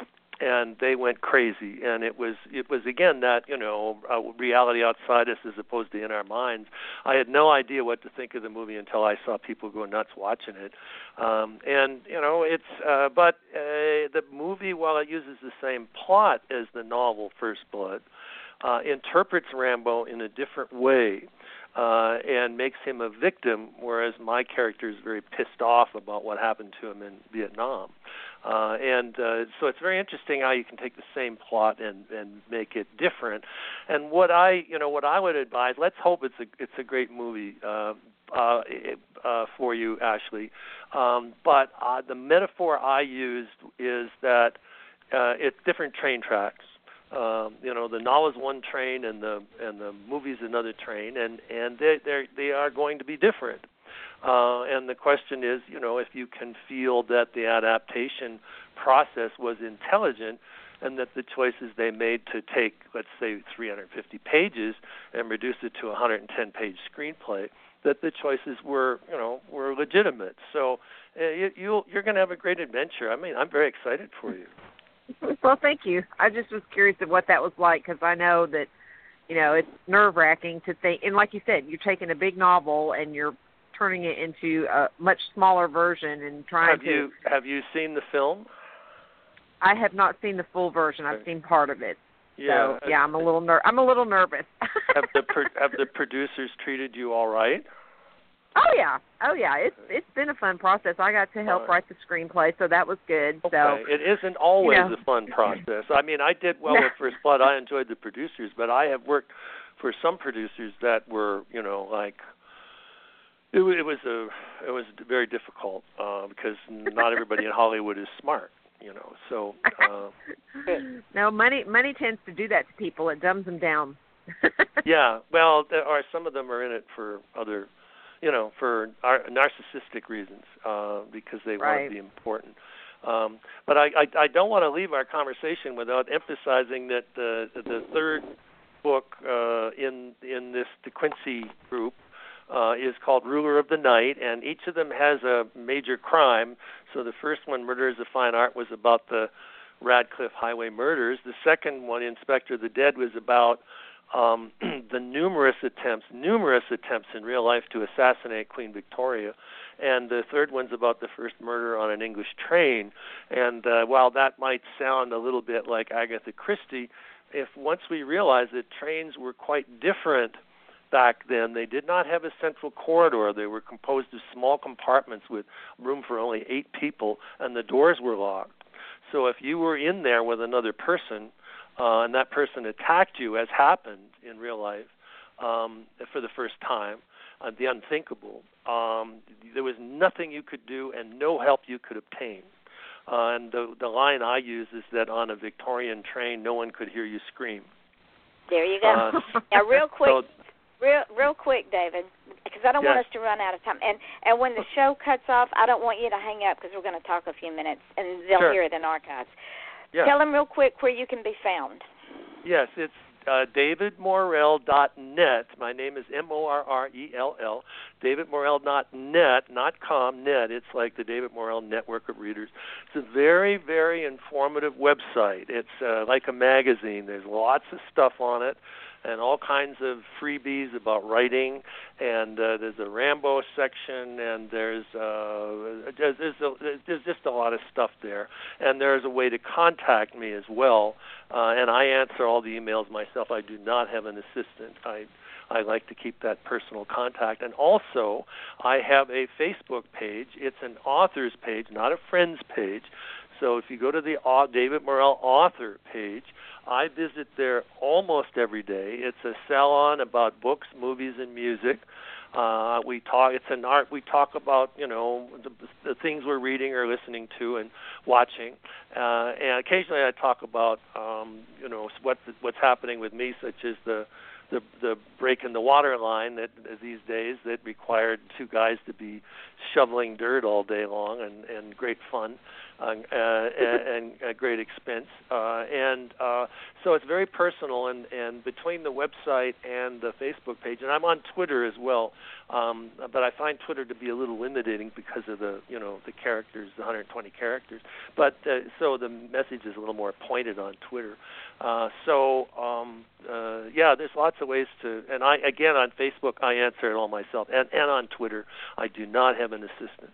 And they went crazy, and it was it was again that you know uh, reality outside us as opposed to in our minds. I had no idea what to think of the movie until I saw people go nuts watching it, um, and you know it's uh, but uh, the movie, while it uses the same plot as the novel First Blood, uh, interprets Rambo in a different way. Uh, and makes him a victim, whereas my character is very pissed off about what happened to him in Vietnam. Uh, and uh, so it's very interesting how you can take the same plot and, and make it different. And what I, you know, what I would advise, let's hope it's a it's a great movie uh, uh, uh, for you, Ashley. Um, but uh, the metaphor I used is that uh, it's different train tracks. Um, you know, the novel is one train, and the and the movie is another train, and and they they they are going to be different. Uh, and the question is, you know, if you can feel that the adaptation process was intelligent, and that the choices they made to take, let's say, three hundred fifty pages and reduce it to a one hundred ten page screenplay, that the choices were, you know, were legitimate. So uh, you, you'll, you're going to have a great adventure. I mean, I'm very excited for you. Well, thank you. I just was curious of what that was like, because I know that, you know, it's nerve-wracking to think. And like you said, you're taking a big novel and you're turning it into a much smaller version and trying have to. You, have you seen the film? I have not seen the full version. I've seen part of it. Yeah. So yeah, I'm a little ner- I'm a little nervous. have the pro- have the producers treated you all right? Oh yeah, oh yeah. It's it's been a fun process. I got to help right. write the screenplay, so that was good. Okay. So it isn't always you know. a fun process. I mean, I did well with First Blood. I enjoyed the producers, but I have worked for some producers that were, you know, like it, it was a it was very difficult uh, because not everybody in Hollywood is smart, you know. So uh, no, money money tends to do that to people. It dumbs them down. Yeah, well, there are some of them are in it for other. You know, for narcissistic reasons, uh, because they right. want to be important. Um, but I, I, I don't want to leave our conversation without emphasizing that the the third book uh, in in this De Quincey group uh, is called Ruler of the Night, and each of them has a major crime. So the first one, Murder is a Fine Art, was about the Radcliffe Highway murders. The second one, Inspector of the Dead, was about Um, the numerous attempts, numerous attempts in real life to assassinate Queen Victoria. And the third one's about the first murder on an English train. And uh, while that might sound a little bit like Agatha Christie, if once we realize that trains were quite different back then, they did not have a central corridor. They were composed of small compartments with room for only eight people, and the doors were locked. So if you were in there with another person uh, and that person attacked you, as happened in real life um, for the first time, uh, the unthinkable, um, there was nothing you could do and no help you could obtain. Uh, and the, the line I use is that on a Victorian train, no one could hear you scream. There you go. Uh, now, real quick, so, real real quick, David, because I don't yes. want us to run out of time. And and when the show cuts off, I don't want you to hang up because we're going to talk a few minutes, and they'll sure. hear it in archives. Yeah. Tell them real quick where you can be found. Yes, it's uh, david morrell dot net. My name is M O R R E L L. david morrell dot net, not com, net. It's like the David Morrell Network of Readers. It's a very, very informative website. It's uh, like a magazine. There's lots of stuff on it and all kinds of freebies about writing. And uh, there's a Rambo section, and there's uh, there's, there's, a, there's just a lot of stuff there. And there's a way to contact me as well. Uh, and I answer all the emails myself. I do not have an assistant. I I like to keep that personal contact. And also, I have a Facebook page. It's an author's page, not a friend's page. So if you go to the David Morrell author page, I visit there almost every day. It's a salon about books, movies, and music. Uh, we talk. It's an art. We talk about you know the, the things we're reading or listening to and watching. Uh, and occasionally I talk about um, you know what what's happening with me, such as the the the break in the water line that these days that required two guys to be shoveling dirt all day long, and, and great fun uh, uh, and, and a great expense. Uh, and uh, so it's very personal, and, and between the website and the Facebook page, and I'm on Twitter as well, um, but I find Twitter to be a little limiting because of the you know the characters, the one hundred twenty characters. But uh, so the message is a little more pointed on Twitter. Uh, so um, uh, yeah, there's lots of ways to, and I again on Facebook I answer it all myself, and, and on Twitter I do not have an assistant.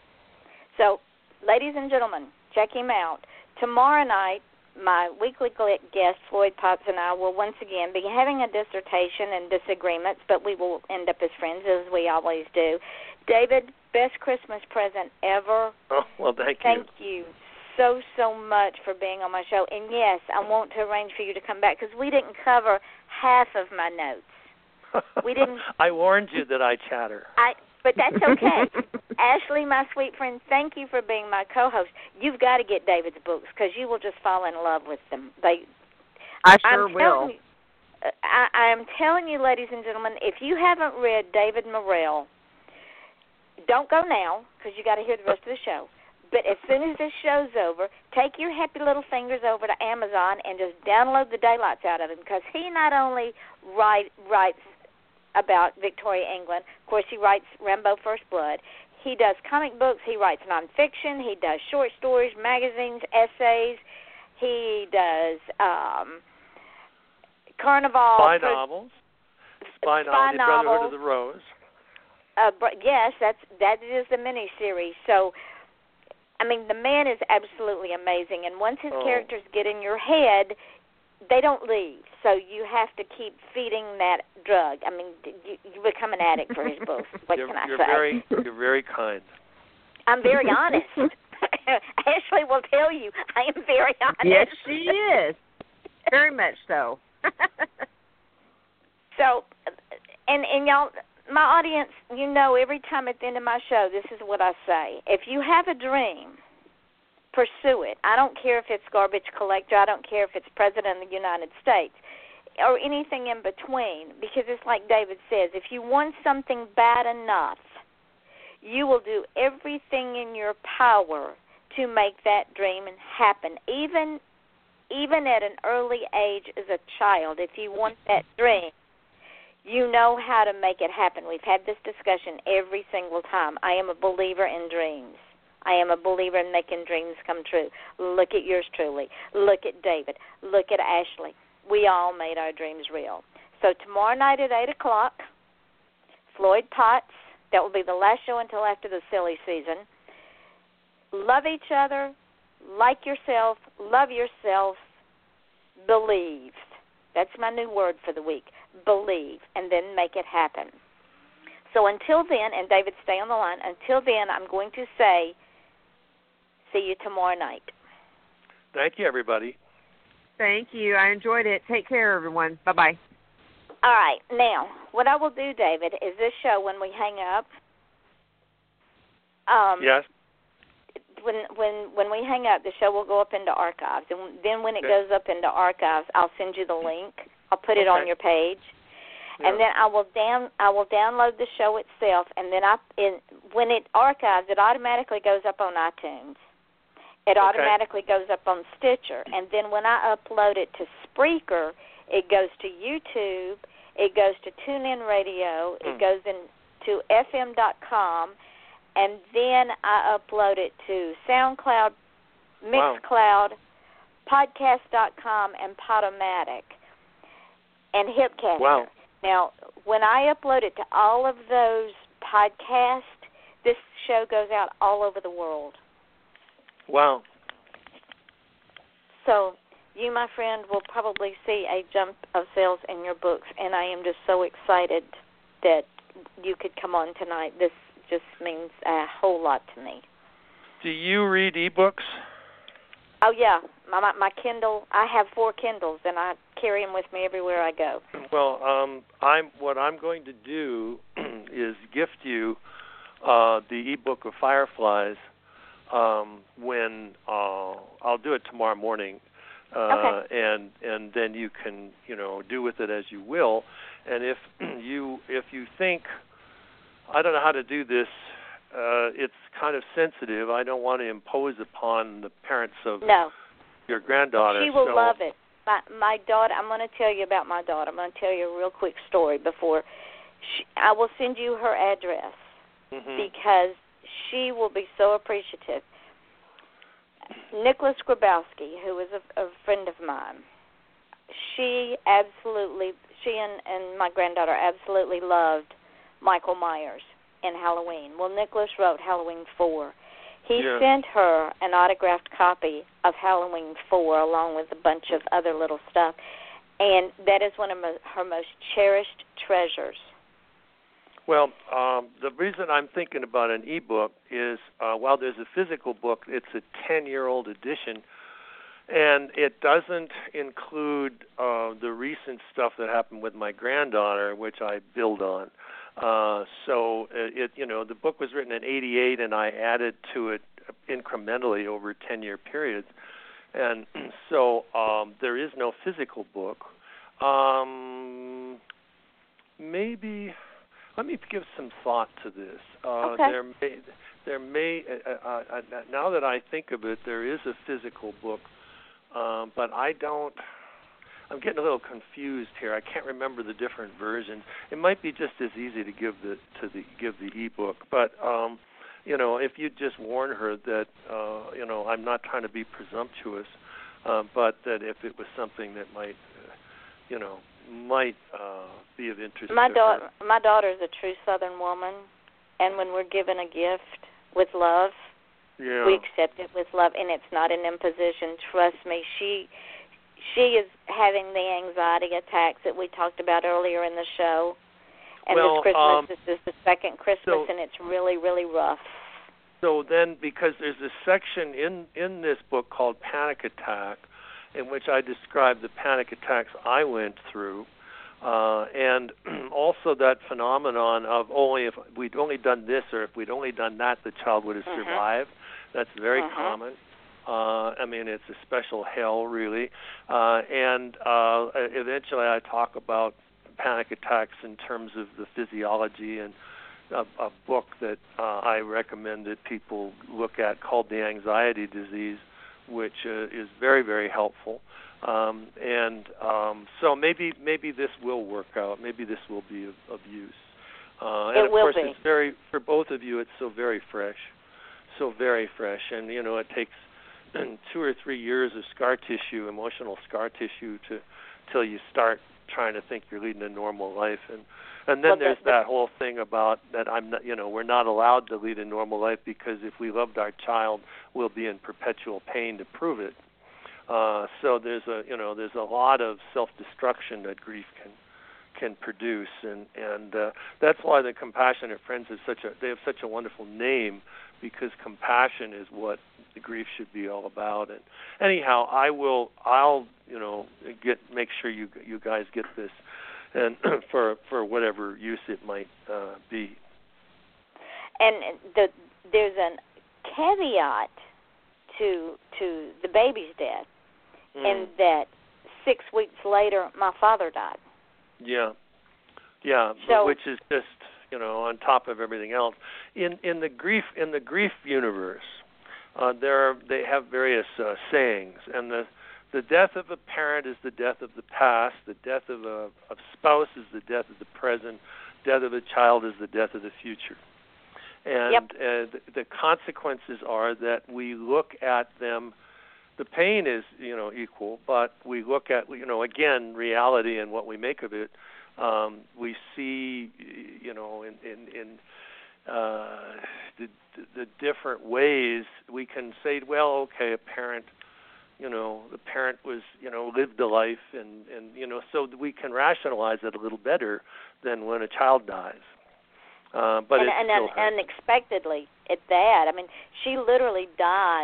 So, ladies and gentlemen, check him out. Tomorrow night, my weekly guest, Floyd Potts, and I will once again be having a dissertation and disagreements, but we will end up as friends, as we always do. David, best Christmas present ever. Oh, well, thank you. Thank you so, so much for being on my show. And, yes, I want to arrange for you to come back because we didn't cover half of my notes. We didn't. I warned you that I chatter. I, but that's okay. Ashley, my sweet friend, thank you for being my co-host. You've got to get David's books because you will just fall in love with them. They, I sure I'm will. You, I, I am telling you, ladies and gentlemen, if you haven't read David Morrell, don't go now because you got to hear the rest of the show. But as soon as this show's over, take your happy little fingers over to Amazon and just download the daylights out of him because he not only write, writes about Victoria, England. Of course, he writes Rambo First Blood. He does comic books. He writes nonfiction. He does short stories, magazines, essays. He does um, Carnival. Spy pro- novels. Spy, spy novels. novels. Brotherhood of the Rose. Uh, yes, that's that is the miniseries. So, I mean, the man is absolutely amazing. And once his oh. characters get in your head, they don't leave. So you have to keep feeding that drug. I mean, you, you become an addict for his books. What you're, can I you're say? Very, you're very kind. I'm very honest. Ashley will tell you I am very honest. Yes, she is. Very much so. So, and, and y'all, my audience, you know, every time at the end of my show, this is what I say. If you have a dream, pursue it. I don't care if it's garbage collector. I don't care if it's president of the United States or anything in between, because it's like David says, if you want something bad enough, you will do everything in your power to make that dream happen, even even at an early age as a child. If you want that dream, you know how to make it happen. We've had this discussion every single time. I am a believer in dreams. I am a believer in making dreams come true. Look at yours truly. Look at David. Look at Ashley. We all made our dreams real. So tomorrow night at eight o'clock, Floyd Potts, that will be the last show until after the silly season. Love each other, like yourself, love yourself, believe. That's my new word for the week, believe, and then make it happen. So until then, and David, stay on the line, until then I'm going to say, see you tomorrow night. Thank you, everybody. Thank you. I enjoyed it. Take care, everyone. Bye-bye. All right. Now, what I will do, David, is this show, when we hang up, um, yes. when when when we hang up, the show will go up into archives. And then when it Okay. goes up into archives, I'll send you the link. I'll put it Okay. on your page. Yeah. And then I will down I will download the show itself, and then I in, when it archives, it automatically goes up on iTunes. It Okay. automatically goes up on Stitcher, and then when I upload it to Spreaker, it goes to YouTube, it goes to TuneIn Radio, Hmm. it goes into F M dot com, and then I upload it to SoundCloud, Wow. Mixcloud, Podcast dot com, and Podomatic, and Hipcaster. Wow. Now, when I upload it to all of those podcasts, this show goes out all over the world. Wow. So you, my friend, will probably see a jump of sales in your books, and I am just so excited that you could come on tonight. This just means a whole lot to me. Do you read ebooks? Oh, yeah. My, my, my Kindle, I have four Kindles, and I carry them with me everywhere I go. Well, um, I'm what I'm going to do is gift you uh, the ebook of Fireflies um, when uh, I'll do it tomorrow morning, uh, Okay. and and then you can you know do with it as you will. And if you if you think I don't know how to do this, uh, it's kind of sensitive. I don't want to impose upon the parents of No. your granddaughter. She will so, love it. My my daughter. I'm going to tell you about my daughter. I'm going to tell you a real quick story before. She, I will send you her address Mhm. because she will be so appreciative. Nicholas Grabowski, who is a, a friend of mine, she absolutely, she and, and my granddaughter absolutely loved Michael Myers in Halloween. Well, Nicholas wrote Halloween four. He Yeah. sent her an autographed copy of Halloween four along with a bunch of other little stuff, and that is one of mo- her most cherished treasures. Well, um, the reason I'm thinking about an ebook is uh, while there's a physical book, it's a ten-year-old edition, and it doesn't include uh, the recent stuff that happened with my granddaughter, which I build on. Uh, so it, it, you know, the book was written in eighty-eight, and I added to it incrementally over ten-year periods, and so um, there is no physical book. Um, maybe. Let me give some thought to this. Uh, Okay. There may, there may. Uh, uh, uh, now that I think of it, there is a physical book, um, but I don't. I'm getting a little confused here. I can't remember the different versions. It might be just as easy to give the to the give the ebook, but um, you know, if you just warn her that uh, you know, I'm not trying to be presumptuous, uh, but that if it was something that might, uh, you know. might uh, be of interest My to daughter, her. my daughter is a true Southern woman, and when we're given a gift with love, Yeah. we accept it with love, and it's not an imposition. Trust me, she she is having the anxiety attacks that we talked about earlier in the show, and Well, this Christmas um, this is the second Christmas, so- and it's really really rough. So then, because there's a section in, in this book called Panic Attack, in which I describe the panic attacks I went through, uh, and also that phenomenon of only if we'd only done this or if we'd only done that, the child would have Mhm. survived. That's very Mhm. common. Uh, I mean, it's a special hell, really. Uh, and uh, eventually I talk about panic attacks in terms of the physiology, and a, a book that uh, I recommend that people look at called The Anxiety Disease, which uh, is very, very helpful. Um, and um, so maybe maybe this will work out. Maybe this will be of, of use. Uh, and It of will course, be. it's very for both of you. It's so very fresh, so very fresh. And you know, it takes two or three years of scar tissue, emotional scar tissue, to till you start trying to think you're leading a normal life. And and then Well, there's the- the- that whole thing about that I'm not, you know, we're not allowed to lead a normal life because if we loved our child, we'll be in perpetual pain to prove it. Uh, so there's a, you know, there's a lot of self-destruction that grief can can produce, and and uh, that's why the Compassionate Friends is such a they have such a wonderful name, because compassion is what the grief should be all about. And anyhow, I will I'll you know get make sure you you guys get this, and for for whatever use it might uh, be. And the, there's a caveat to to the baby's death, mm. in that six weeks later my father died. Yeah, yeah, so, which is just you know on top of everything else. In in the grief in the grief universe, uh, there are, they have various uh, sayings, and the the death of a parent is the death of the past. The death of a of spouse is the death of the present. Death of a child is the death of the future. And yep. uh, the, the consequences are that we look at them. The pain is, you know, equal, but we look at, you know, again, reality and what we make of it. Um, we see, you know, in in, in uh, the, the different ways we can say, well, okay, a parent, you know, the parent was, you know, lived a life, and, and you know, so we can rationalize it a little better than when a child dies. Uh, but and, it's and still un- unexpectedly at that. I mean, she literally died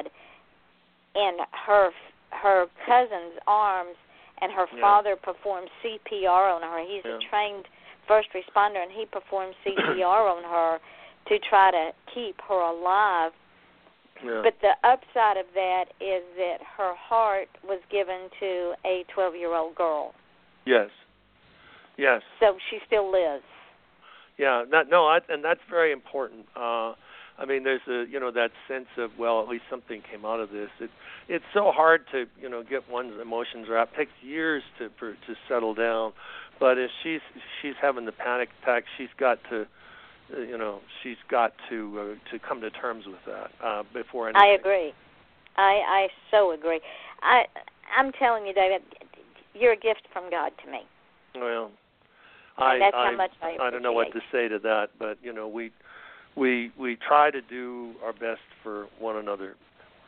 in her her cousin's arms, and her yeah. father performed C P R on her. He's yeah. a trained first responder, and he performed C P R on her to try to keep her alive. Yeah. But the upside of that is that her heart was given to a twelve-year-old girl. Yes. Yes. So she still lives. Yeah, not, no, I, and that's very important. Uh, I mean, there's a you know that sense of, well, at least something came out of this. It, it's so hard to you know get one's emotions wrapped. It takes years to for, to settle down. But if she's she's having the panic attack, she's got to uh, you know she's got to uh, to come to terms with that uh, before anything. I agree. I I so agree. I I'm telling you, David, you're a gift from God to me. Well. And I, that's I, how much I appreciate. I don't know what to say to that, but you know, we we we try to do our best for one another.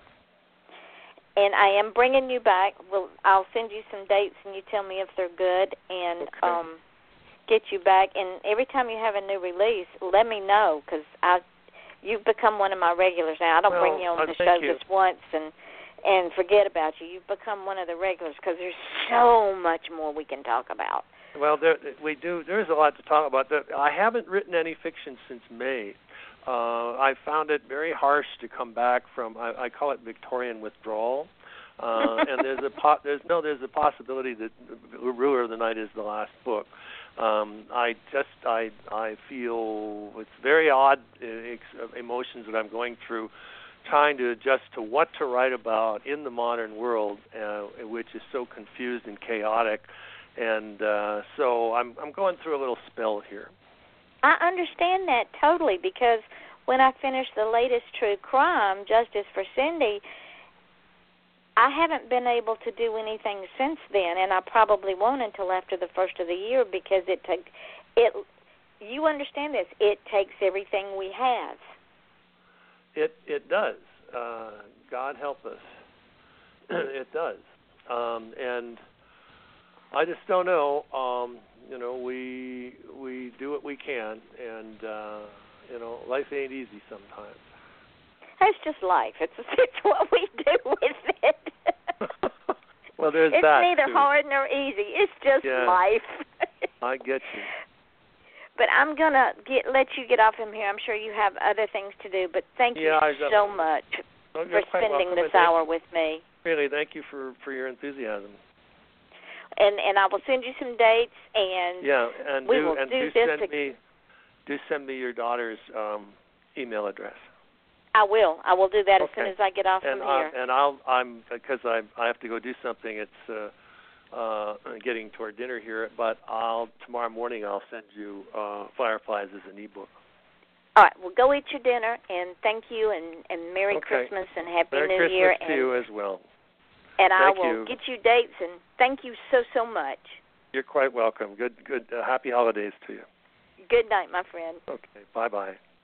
And I am bringing you back. Well, I'll send you some dates, and you tell me if they're good, and okay. um, get you back. And every time you have a new release, let me know, because I you've become one of my regulars now. I don't well, bring you on uh, the show you. just once and and forget about you. You've become one of the regulars, because there's so much more we can talk about. Well, there, we do. There is a lot to talk about. I haven't written any fiction since May. Uh, I found it very harsh to come back from. I, I call it Victorian withdrawal. Uh, and there's a po- there's no there's a possibility that Ruler of the Night is the last book. Um, I just I I feel it's very odd uh, emotions that I'm going through, trying to adjust to what to write about in the modern world, uh, which is so confused and chaotic. And uh, so I'm I'm going through a little spell here. I understand that totally, because when I finished the latest true crime, Justice for Cindy, I haven't been able to do anything since then, and I probably won't until after the first of the year, because it take it. You understand this? It takes everything we have. It it does. Uh, God help us. It does, um, and. I just don't know. Um, you know, we we do what we can, and uh, you know, life ain't easy sometimes. It's just life. It's it's what we do with it. Well, there's it's that. It's neither too. hard nor easy. It's just yeah. life. I get you. But I'm gonna get let you get off from here. I'm sure you have other things to do. But thank yeah, you so much oh, for spending this hour with me. Really, thank you for, for your enthusiasm. And and I will send you some dates, and yeah, and we do, will and do, do this. send me do send me your daughter's um, email address. I will. I will do that okay. as soon as I get off and from uh, here. And I'll I'm because I I have to go do something. It's uh, uh, getting toward dinner here, but I'll tomorrow morning I'll send you uh, Fireflies as an ebook. All right. Well, go eat your dinner, and thank you, and, and Merry okay. Christmas and Happy Merry New Christmas Year. to and, you as well. And I Thank will you. get you dates, and thank you so, so much. You're quite welcome. Good, good. Uh, happy holidays to you. Good night, my friend. Okay. Bye-bye.